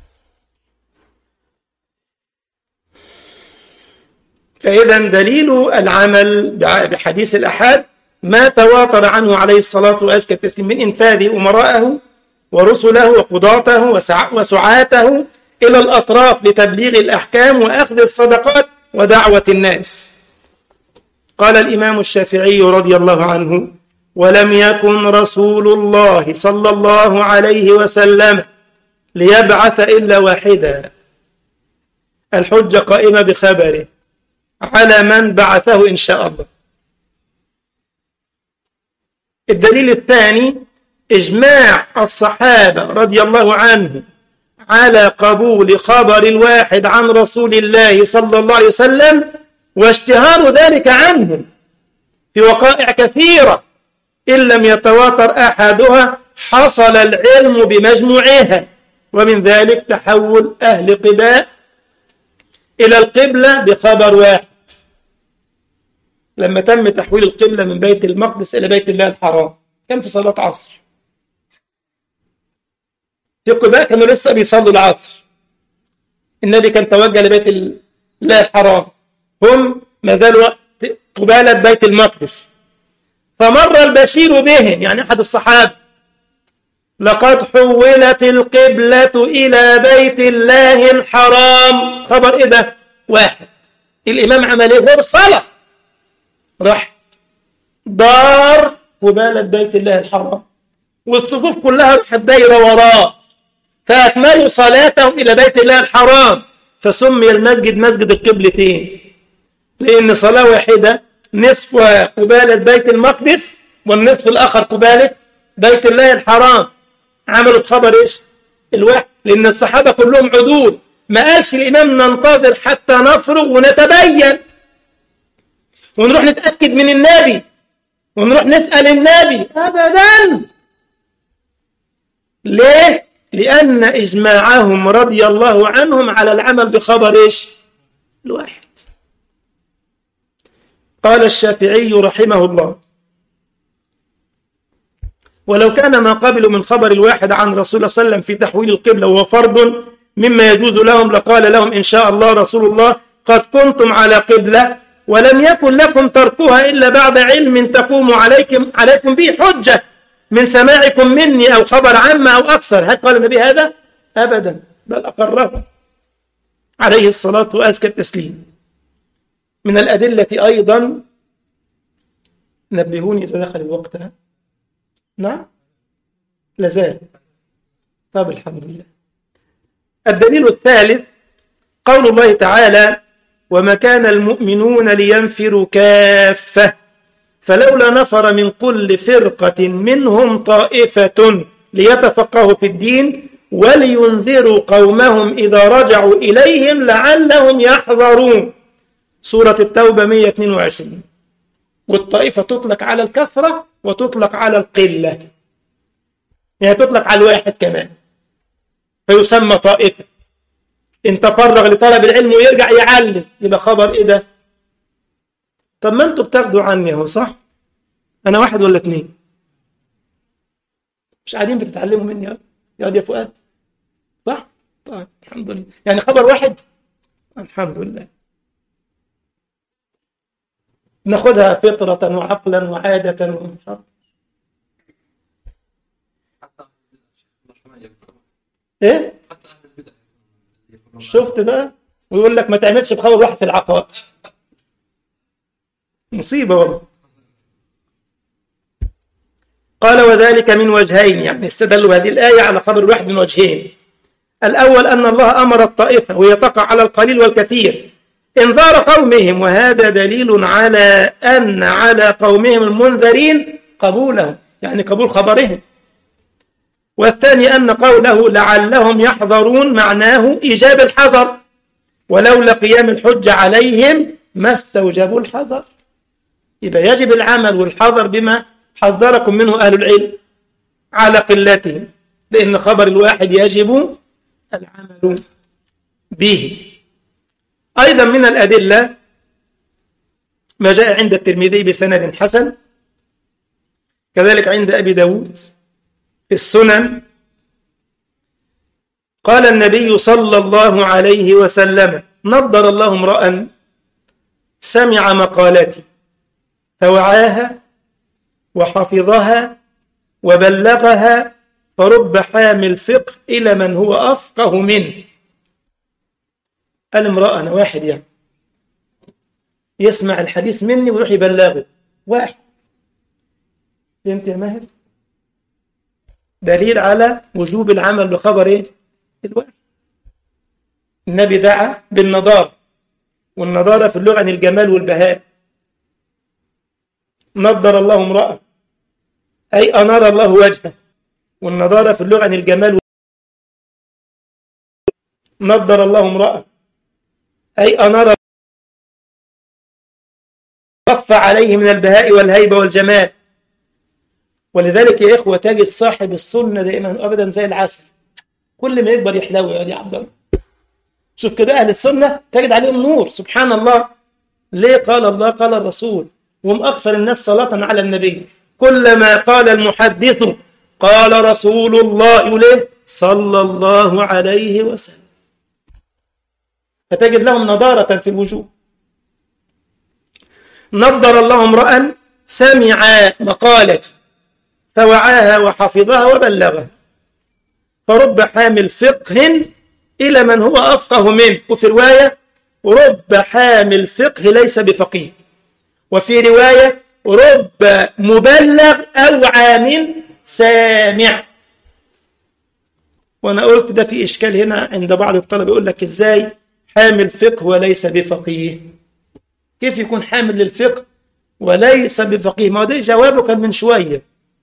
Speaker 1: فإذا دليل العمل بحديث الأحاد ما تواتر عنه عليه الصلاة وأزكى التسليم من إنفاذ أمراءه ورسله وقضاته وسعاته إلى الأطراف لتبليغ الأحكام وأخذ الصدقات ودعوة الناس. قال الإمام الشافعي رضي الله عنه: ولم يكن رسول الله صلى الله عليه وسلم ليبعث إلا واحدا. الحجة قائمة بخبره على من بعثه إن شاء الله. الدليل الثاني إجماع الصحابة رضي الله عنهم على قبول خبر الواحد عن رسول الله صلى الله عليه وسلم، واشتهار ذلك عنهم في وقائع كثيرة إن لم يتواتر أحدها حصل العلم بمجموعها. ومن ذلك تحول أهل قباء إلى القبلة بخبر واحد، لما تم تحويل القبلة من بيت المقدس إلى بيت الله الحرام. كان في صلاة عصر، في قباء كانوا لسه بيصلوا العصر، النبي كان توجه لبيت الله الحرام، هم ما زالوا قبالة بيت المقدس. فمر البشير بهم، يعني أحد الصحابة: لقد حولت القبلة إلى بيت الله الحرام. خبر إيه ده؟ واحد. الإمام عمل إيه؟ هو بالصلاة راح دار قبالة بيت الله الحرام، والصفوف كلها راحت دايرة وراه، فأكملوا صلاتهم إلى بيت الله الحرام، فسمي المسجد مسجد القبلتين، لأن صلاة واحدة نصفها قبالة بيت المقدس والنصف الآخر قبالة بيت الله الحرام. عملوا بخبر إيش؟ الواحد، لأن الصحابة كلهم عدول. ما قالش الإمام ننتظر حتى نفرغ ونتبين ونروح نتأكد من النبي ونروح نسأل النبي، أبدا. ليه؟ لأن إجماعهم رضي الله عنهم على العمل بخبر إيش؟ الواحد. قال الشافعي رحمه الله: ولو كان ما قبلوا من خبر الواحد عن رسول الله صلى الله عليه وسلم في تحويل القبلة وهو فرض مما يجوز لهم لقال لهم إن شاء الله رسول الله قد كنتم على قبلة ولم يكن لكم تركها إلا بعد علم تقوم عليكم به حجة من سماعكم مني أو خبر عامة أو أكثر. هل قال النبي هذا؟ أبدا، بل أقره عليه الصلاة وأزكى التسليم. من الأدلة أيضا، نبهوني إذا دخل الوقت. نعم لازال. طب الحمد لله. الدليل الثالث قول الله تعالى: وما كان المؤمنون لينفروا كافة فلولا نفر من كل فرقة منهم طائفة ليتفقهوا في الدين ولينذروا قومهم إذا رجعوا إليهم لعلهم يحذرون. سورة التوبة 122. والطائفة تطلق على الكثرة وتطلق على القلة، يعني تطلق على الواحد كمان، فيسمى طائفة. إن تفرغ لطلب العلم ويرجع يعلم يبقى خبر إيه ده؟ طب ما أنتوا بتاخدوا عني أهو، صح؟ أنا واحد ولا اتنين؟ مش قاعدين بتتعلموا مني يا فؤاد، صح؟ طيب الحمد لله. يعني خبر واحد، الحمد لله. ناخدها فطرة وعقلا وعادة وشرط. ايه؟ شفت بقى؟ ويقول لك ما تعملش بخبر واحد في العقائد. مصيبة والله. قال: وذلك من وجهين، يعني استدلوا هذه الآية على خبر واحد من وجهين. الأول أن الله أمر الطائفة وهي تقع على القليل والكثير إنذار قومهم، وهذا دليل على أن على قومهم المنذرين قبولهم، يعني قبول خبرهم. والثاني أن قوله لعلهم يحذرون معناه إيجاب الحذر، ولولا قيام الحجة عليهم ما استوجبوا الحذر. يبقى يجب العمل والحذر بما حذركم منه أهل العلم على قلتهم، لأن خبر الواحد يجب العمل به. أيضا من الأدلة ما جاء عند الترمذي بسند حسن، كذلك عند أبي داود في السنن. قال النبي صلى الله عليه وسلم: نضر الله امرأ سمع مقالتي فوعاها وحفظها وبلغها فرب حامل فقه إلى من هو أفقه منه. الامرأة، أنا واحد يعني يسمع الحديث مني ويروح يبلغه، واحد. فهمت يا ماهر؟ دليل على وجوب العمل بخبر ايه؟ الواحد. النبي دعا بالنضارة، والنضارة في اللغة عن الجمال والبهاء. نضر الله امرأة أي أنار الله وجهه، والنضارة في اللغة عن الجمال. نضر الله امرأة أي أنار خف عليه من البهاء والهيبة والجمال. ولذلك يا إخوة تجد صاحب السنة دائما أبدا زي العسل، كل ما يكبر يحلو. يا عبد الله شوف كده أهل السنة تجد عليهم نور، سبحان الله. ليه؟ قال الله قال الرسول، وهم أكثر الناس صلاة على النبي. كلما قال المحدث قال رسول الله يقول إيه؟ صلى الله عليه وسلم. فتجد لهم نضارة في الوجوه. نضر الله امرأ سمع مقالتي فوعاها وحفظها وبلغها فرب حامل فقه إلى من هو أفقه منه. وفي رواية رب حامل فقه ليس بفقيه. وفي رواية رب مبلغ أوعى من سامع. وأنا قلت ده في إشكال هنا عند بعض الطلبة، يقول لك إزاي حامل فقه وليس بفقيه؟ كيف يكون حامل للفقه وليس بفقيه؟ ما ده جوابه كان من شوية،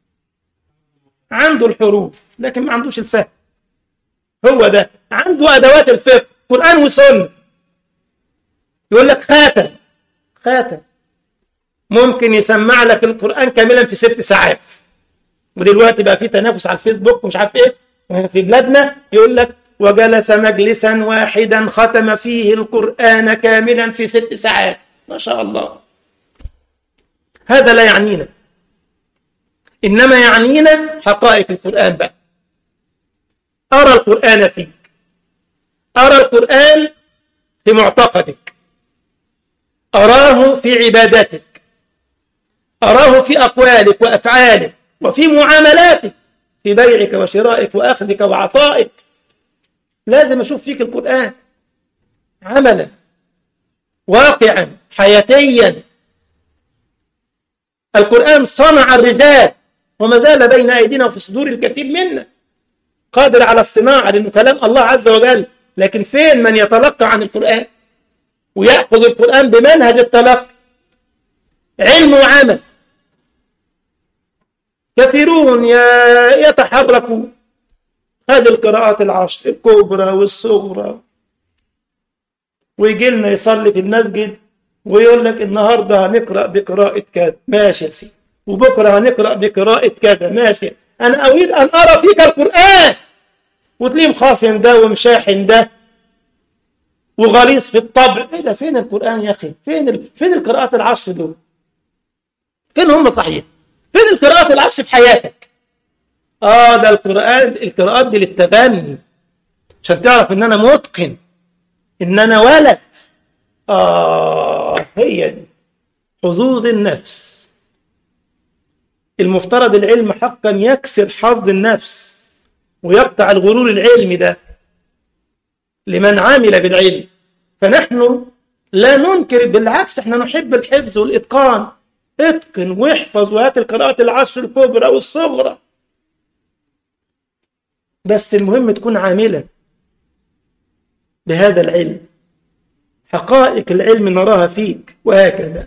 Speaker 1: عنده الحروف لكن ما عندوش الفهم. هو ده عنده أدوات الفقه قرآن وسنة، يقول لك خاتم ممكن يسمع لك القرآن كاملا في 6 ساعات. ودلوقتي بقى في تنافس على الفيسبوك ومش عارف ايه في بلادنا، يقول لك وجلس مجلسا واحدا ختم فيه القرآن كاملا في 6 ساعات. ما شاء الله. هذا لا يعنينا، إنما يعنينا حقائق القرآن بقى. أرى القرآن فيك، أرى القرآن في معتقدك، أراه في عباداتك، أراه في أقوالك وأفعالك وفي معاملاتك، في بيعك وشرائك وأخذك وعطائك. لازم أشوف فيك القرآن عملا واقعا حياتيا. القرآن صنع الرجال وما زال بين أيدينا وفي صدور الكثير منا، قادر على الصناعة لأنه كلام الله عز وجل. لكن فين من يتلقى عن القرآن ويأخذ القرآن بمنهج التلقي، علم وعمل؟ كثيرون يتحركوا هذه القراءات العشر الكبرى والصغرى، ويجي لنا يصلي في المسجد ويقول لك النهارده هنقرأ بقراءة كذا، ماشي يا سيدي، وبكره هنقرأ بقراءة كذا، ماشي. أنا أريد أن أرى فيك القرآن، وتلاقيه مخاصم ده ومشاحن ده وغليظ في الطبع. ايه ده؟ فين القرآن يا أخي؟ فين القراءات العشر دول؟ فين هم صحيح؟ فين القراءات العشر في حياتك؟ ده القراءات دي للتبني، عشان تعرف ان انا متقن، ان انا ولد. هي دي حظوظ النفس. المفترض العلم حقا يكسر حظ النفس ويقطع الغرور العلمي ده لمن عمل بالعلم. فنحن لا ننكر، بالعكس احنا نحب الحفظ والإتقان. اتقن واحفظ وهات القراءات العشر الكبرى والصغرى، بس المهم تكون عاملا بهذا العلم، حقائق العلم نراها فيك. وهكذا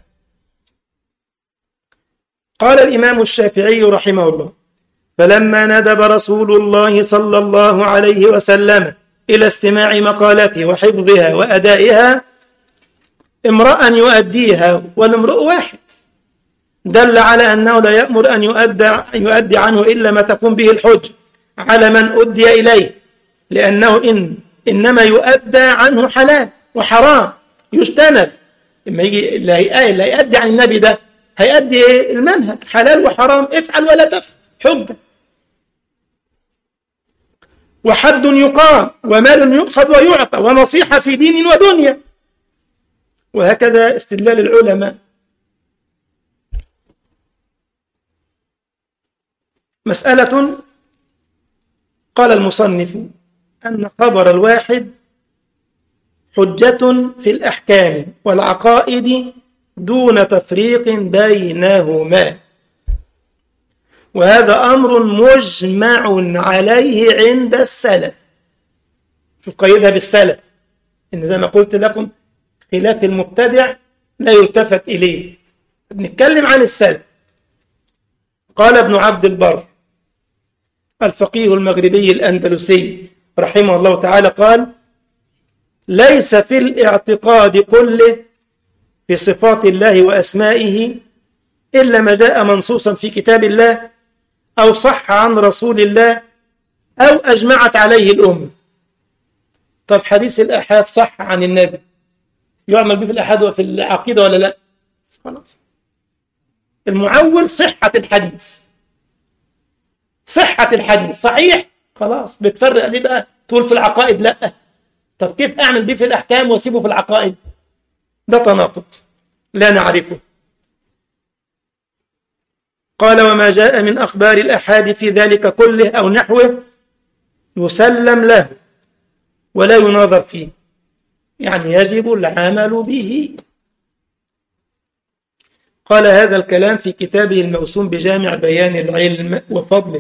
Speaker 1: قال الإمام الشافعي رحمه الله: فلما ندب رسول الله صلى الله عليه وسلم إلى استماع مقالته وحفظها وأدائها امرأ يؤديها، والامرؤ واحد، دل على أنه لا يأمر أن يؤدي عنه إلا ما تقوم به الحج على من أدي إليه، لأنه إنما يؤدى عنه حلال وحرام يجتنب. لما يجي اللي هيأدي عن النبي ده هيأدي المنهج حلال وحرام، افعل ولا تفعل، حجة. وحد يقام ومال يؤخذ ويعطى ونصيحة في دين ودنيا. وهكذا استدلال العلماء. مسألة قال المصنف أن خبر الواحد حجة في الأحكام والعقائد دون تفريق بينهما، وهذا أمر مجمع عليه عند السلف. شوف قيدها بالسلف، إن زي ما قلت لكم خلاف المبتدع لا يلتفت إليه، بنتكلم عن السلف. قال ابن عبد البر الفقيه المغربي الأندلسي رحمه الله تعالى، قال: ليس في الاعتقاد كله في صفات الله وأسمائه إلا ما جاء منصوصا في كتاب الله أو صح عن رسول الله أو أجمعت عليه الأمة. طب حديث الأحاد صح عن النبي، يعمل به في الأحاد وفي العقيدة ولا لا؟ خلاص. المعول صحة الحديث، صحة الحديث صحيح، خلاص. بتفرق ليه بقى تقول في العقائد لا؟ طب كيف أعمل به في الأحكام واسيبه في العقائد؟ ده تناقض لا نعرفه. قال: وما جاء من أخبار الأحاد في ذلك كله أو نحوه يسلم له ولا يناظر فيه، يعني يجب العمل به. قال هذا الكلام في كتابه الموسوم بجامع بيان العلم وفضله.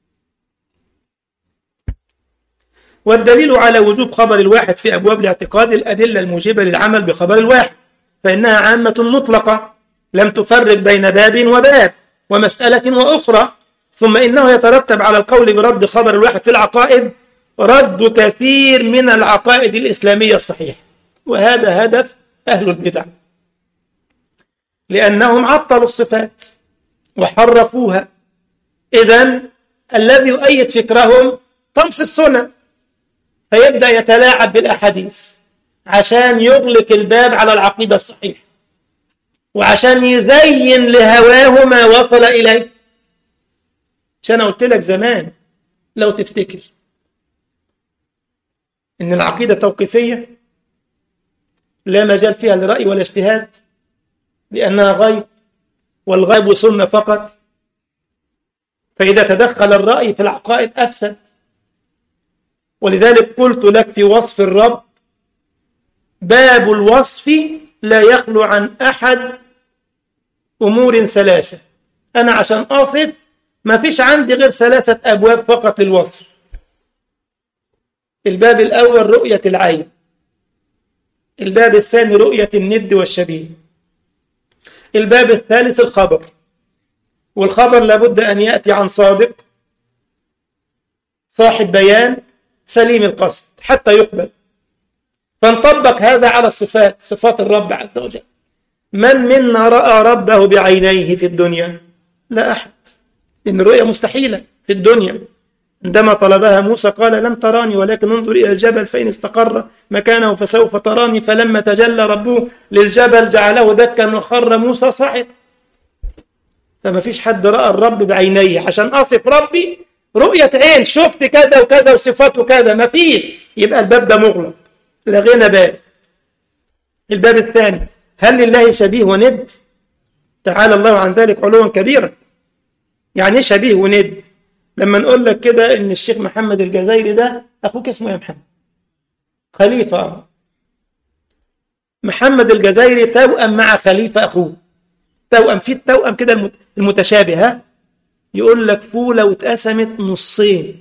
Speaker 1: والدليل على وجوب خبر الواحد في أبواب الاعتقاد الأدلة الموجبة للعمل بخبر الواحد، فإنها عامة مطلقة لم تفرق بين باب وباب ومسألة وأخرى. ثم إنه يترتب على القول برد خبر الواحد في العقائد رد كثير من العقائد الإسلامية الصحيحة، وهذا هدف أهل البدع، لأنهم عطلوا الصفات وحرفوها. إذن الذي يؤيد فكرهم طمس السنة، فيبدأ يتلاعب بالأحاديث عشان يغلق الباب على العقيدة الصحيحة، وعشان يزين لهواه ما وصل إليه. عشان قلت لك زمان لو تفتكر إن العقيدة توقيفية لا مجال فيها لرأي ولا اجتهاد، لأنها غيب، والغيب سنة فقط، فإذا تدخل الرأي في العقائد أفسد. ولذلك قلت لك في وصف الرب باب الوصف لا يخلو عن أحد أمور ثلاثة. أنا عشان أصف ما فيش عندي غير 3 أبواب فقط للوصف. الباب الأول رؤية العين، الباب الثاني رؤية الند والشبيه، الباب الثالث الخبر. والخبر لابد أن يأتي عن صادق صاحب بيان سليم القصد حتى يقبل. فنطبق هذا على الصفات، صفات الرب عز وجل. من منا رأى ربه بعينيه في الدنيا؟ لا أحد، إن الرؤية مستحيلة في الدنيا. عندما طلبها موسى قال لن تراني ولكن انظر إلى الجبل فإن استقر مكانه فسوف تراني، فلما تجلى ربه للجبل جعله دكا وخر موسى صعق. فما فيش حد رأى الرب بعينيه عشان أصف ربي رؤية عين شفت كذا وكذا وصفاته كذا، ما فيش. يبقى الباب ده مغلق، لغينا باب. الباب الثاني هل لله شبيه وند؟ تعالى الله عن ذلك علوا كبيرا. يعني ايه شبيه وند؟ لما نقول لك كده ان الشيخ محمد الجزائري ده اخوك اسمه يا محمد خليفة، محمد الجزائري توأم مع خليفة اخوه، توأم في التوأم كده المتشابه. ها يقول لك فولة واتقسمت نصين،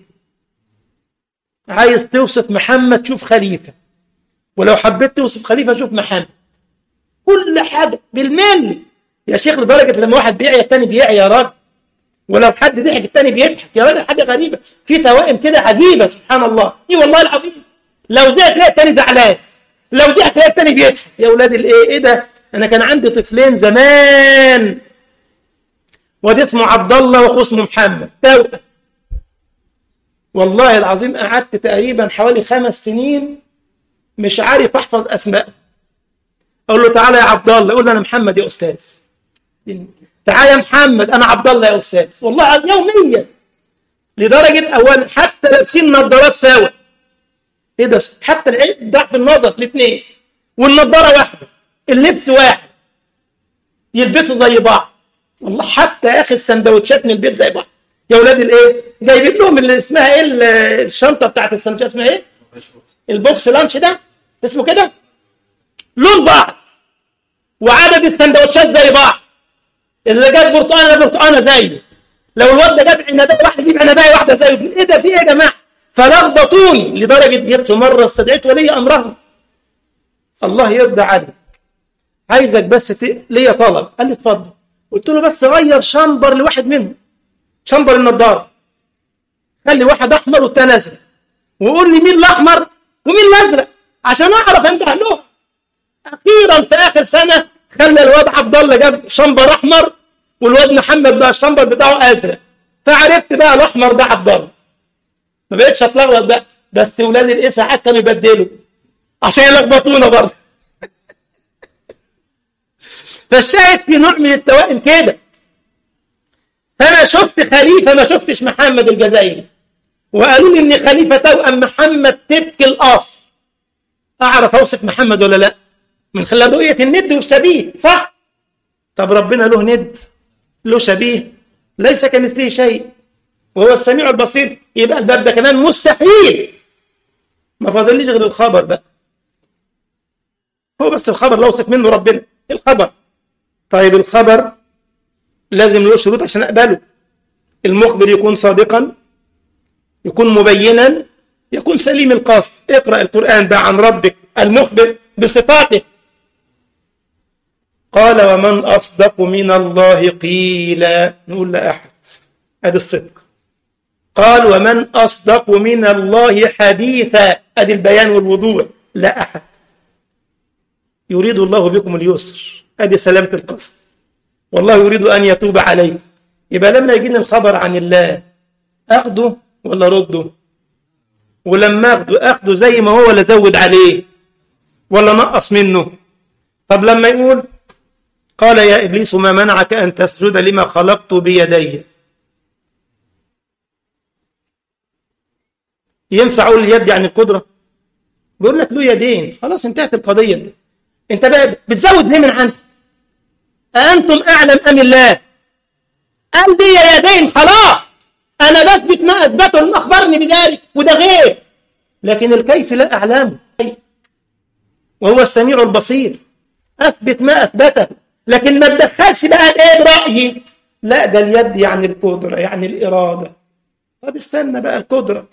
Speaker 1: عايز توصف محمد شوف خليفة، ولو حبيت توصف خليفة شوف محمد. كل حاجة بالملي يا شيخ، لدرجة لما واحد بيعي التاني بيعي يا راجل، ولو حد ضحك التاني بيضحك يا راجل. حاجة غريبة، في توائم كده عجيبة سبحان الله. ايه والله العظيم، لو ضحك تلاقي التاني زعلان، لو ضحك تلاقي التاني بيضحك. يا اولاد الايه، ايه ده؟ انا كان عندي طفلين زمان، واد اسمه عبد الله واخوه اسمه محمد، توأم. والله العظيم قعدت تقريبا حوالي 5 سنين مش عارف احفظ اسماء. اقول له تعالى يا عبد الله، يقول له انا محمد يا استاذ. تعالى يا محمد، انا عبد الله يا استاذ. والله يوميا، لدرجه اولا حتى لابسين نظارات سوا. ايه ده؟ حتى العين ضعف النظر الاثنين، والنظاره واحده، اللبس واحد، يلبسوا زي بعض. والله حتى يا اخي السندوتشات من البيت زي بعض. يا اولاد الايه، جايبين لهم اللي اسمها ايه، الشنطه بتاعت السندوتشات اسمها ايه، البوكس لانش ده اسمه كده، لون بعض، وعدد السندوتشات زي بعض. إذا جاب برتقانة برتقانة زيه، لو الواد ده جاب عنباية واحدة يجيب عنباية واحدة زيه. إيه ده؟ في إيه يا جماعة؟ فلخبطوني لدرجة جبت مرة استدعيت ولي أمرهم، الله يرضى عليك، عايزك بس ليا طلب. قال لي اتفضل. قلت له بس غير شمبر لواحد منهم، شمبر النضارة، خلي واحد أحمر والتاني أزرق، وقول لي مين الأحمر ومين الأزرق عشان أعرف أنتهي له. أخيرا في آخر سنة خلى الواد عبد الله جاب شمبر احمر، والواد محمد بقى الشمبر بتاعه ازرق، فعرفت بقى الاحمر ده عبد الله. ما بقتش اتلخبط بقى، بس ولاد الايه ساعات كانوا يبدلوا عشان يلخبطونا برضه. فالشاهد في نوع من التوائم كده. فانا شفت خليفه ما شفتش محمد الجزائري، وقالوا لي ان خليفه توأم محمد تبكي الاصل. اعرف اوصف محمد ولا لا؟ من خلال رؤية الند والشبيه، صح؟ طب ربنا له ند له شبيه؟ ليس كمثله شيء وهو السميع البصير. يبقى الباب ده كمان مستحيل. ما فاضليش غير الخبر بقى، هو بس الخبر لو وصف منه ربنا الخبر. طيب الخبر لازم له شروط عشان أقبله. المخبر يكون صادقا، يكون مبينا، يكون سليم القصد. اقرأ القرآن بقى عن ربك المخبر بصفاته. قال ومن أصدق من الله قيلا، نقول لا أحد، هذا الصدق. قال ومن أصدق من الله حديثا، هذا البيان والوضوح، لا أحد. يريد الله بكم اليسر، هذه سلامة القصد، والله يريد أن يتوب عليكم. يبقى لما يجينا الخبر عن الله أخده ولا رده؟ ولما أخده زي ما هو ولا زود عليه ولا نقص منه؟ طب لما يقول قال يا إبليس ما منعك أن تسجد لما خلقت بيدي، ينفع أقول اليد يعني القدرة؟ بيقول لك له يدين، خلاص انتهت القضية دي. انت بقى بتزود ليه من عندك؟ أأنتم أعلم أم الله؟ قال لي يدين، خلاص أنا بثبت ما أثبته لما أخبرني بذلك، وده غير. لكن الكيف لا أعلمه، وهو السميع البصير. أثبت ما أثبته، لكن ما تدخلش بقى الإيه برأيي. لا، ده اليد يعني القدرة، يعني الإرادة. طب استنى بقى، القدرة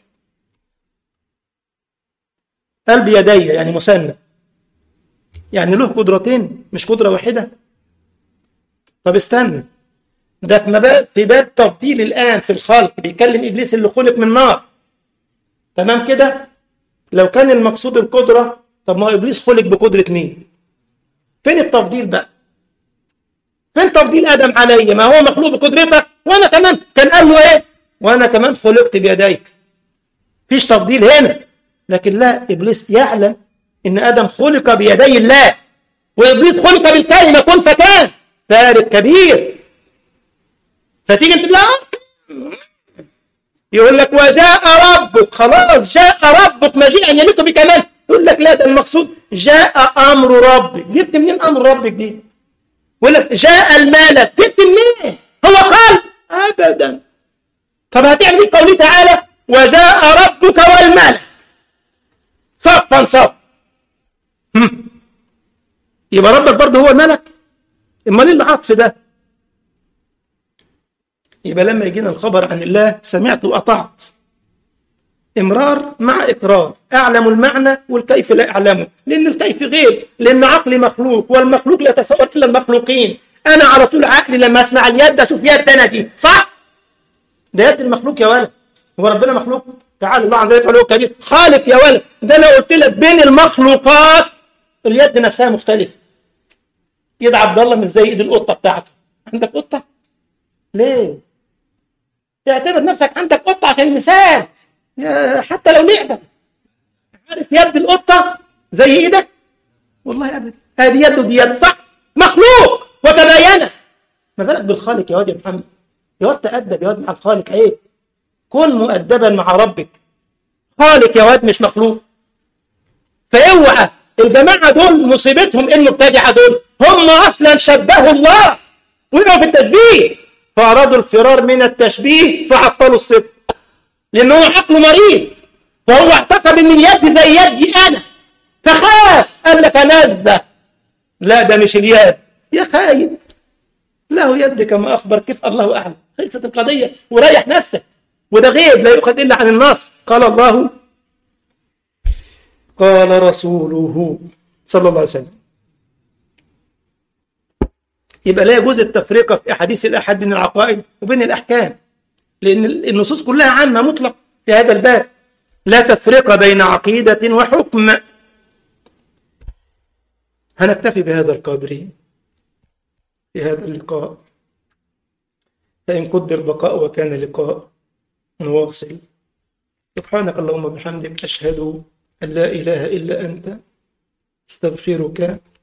Speaker 1: قال بيدي يعني مثنى، يعني له قدرتين مش قدرة واحدة. طب استنى، ده في باب تفضيل الآن في الخلق، بيكلم إبليس اللي خلق من نار، تمام كده؟ لو كان المقصود القدرة، طب ما إبليس خلق بقدرة مين؟ فين التفضيل بقى؟ فين تفضيل آدم علي؟ ما هو مخلوق بقدرتك، وأنا كمان كان قال له إيه؟ وأنا كمان خلقت بيديك. فيش تفضيل هنا. لكن لا، إبليس يعلم إن آدم خلق بيدي الله، وإبليس خلق بالكلمة كن فكان، فارق كبير. فتيجي انت لا، يقول لك وجاء ربك، خلاص جاء ربك مجيئا يليق بكمال. يقول لك لا، ده المقصود جاء أمر ربك. جبت منين أمر ربك دي؟ يقول لك جاء الملك، جبت منين؟ هو قال أبدا. طب هتعمل ايه قوله تعالى وجاء ربك والملك صفا صفا؟ يبقى ربك برضه هو الملك؟ امال ايه العطف ده؟ يبقى لما يجينا الخبر عن الله سمعت وأطعت، إمرار مع إقرار. أعلم المعنى والكيف لا أعلمه، لأن الكيف غير، لأن عقلي مخلوق، والمخلوق لا يتصور إلا المخلوقين. أنا على طول عقلي لما أسمع اليد أشوف يد أنا دي، صح؟ ده يد المخلوق يا ولد، هو ربنا مخلوق؟ تعالى الله عن ذلك علوه كبير، خالق يا ولد. ده لو قلت لك بين المخلوقات اليد نفسها مختلفة. يد عبد الله مش زي ايد القطة بتاعته. عندك قطة؟ ليه؟ تعتبر نفسك عندك قطة عشان مثال، حتى لو لعبة. عارف يد القطة زي ايدك؟ والله ابدا. هذه يد ودي يد، صح؟ مخلوق وتباينت. ما بالك بالخالق يا واد يا محمد؟ يا واد تأدب يا واد مع الخالق، عيب. كن مؤدبا مع ربك. خالق يا واد مش مخلوق. فاوعى الجماعة دول مصيبتهم ان المبتدعة دول هم اصلا شبهوا الله وقعوا في التشبيه، فأرادوا الفرار من التشبيه فعطلوا الصفة، لأنه عقله مريض، فهو اعتقد ان اليد زي يدي انا، فخاف قال لك انزه. لا، ده مش اليد يا خايب، له يد كما اخبر، كيف الله اعلم. خلصت القضيه وريح نفسك. وده غيب لا يؤخذ الا عن النص. قال الله قال رسوله صلى الله عليه وسلم. يبقى لا يجوز التفرقه في احاديث الاحاد بين العقائد وبين الاحكام، لان النصوص كلها عامه مطلق في هذا الباب. لا تفرق بين عقيده وحكم. هنكتفي بهذا القدر في هذا اللقاء، فإن قدر بقاء وكان لقاء نواصل. سبحانك اللهم وبحمدك، أشهد أن لا إله إلا أنت، استغفرك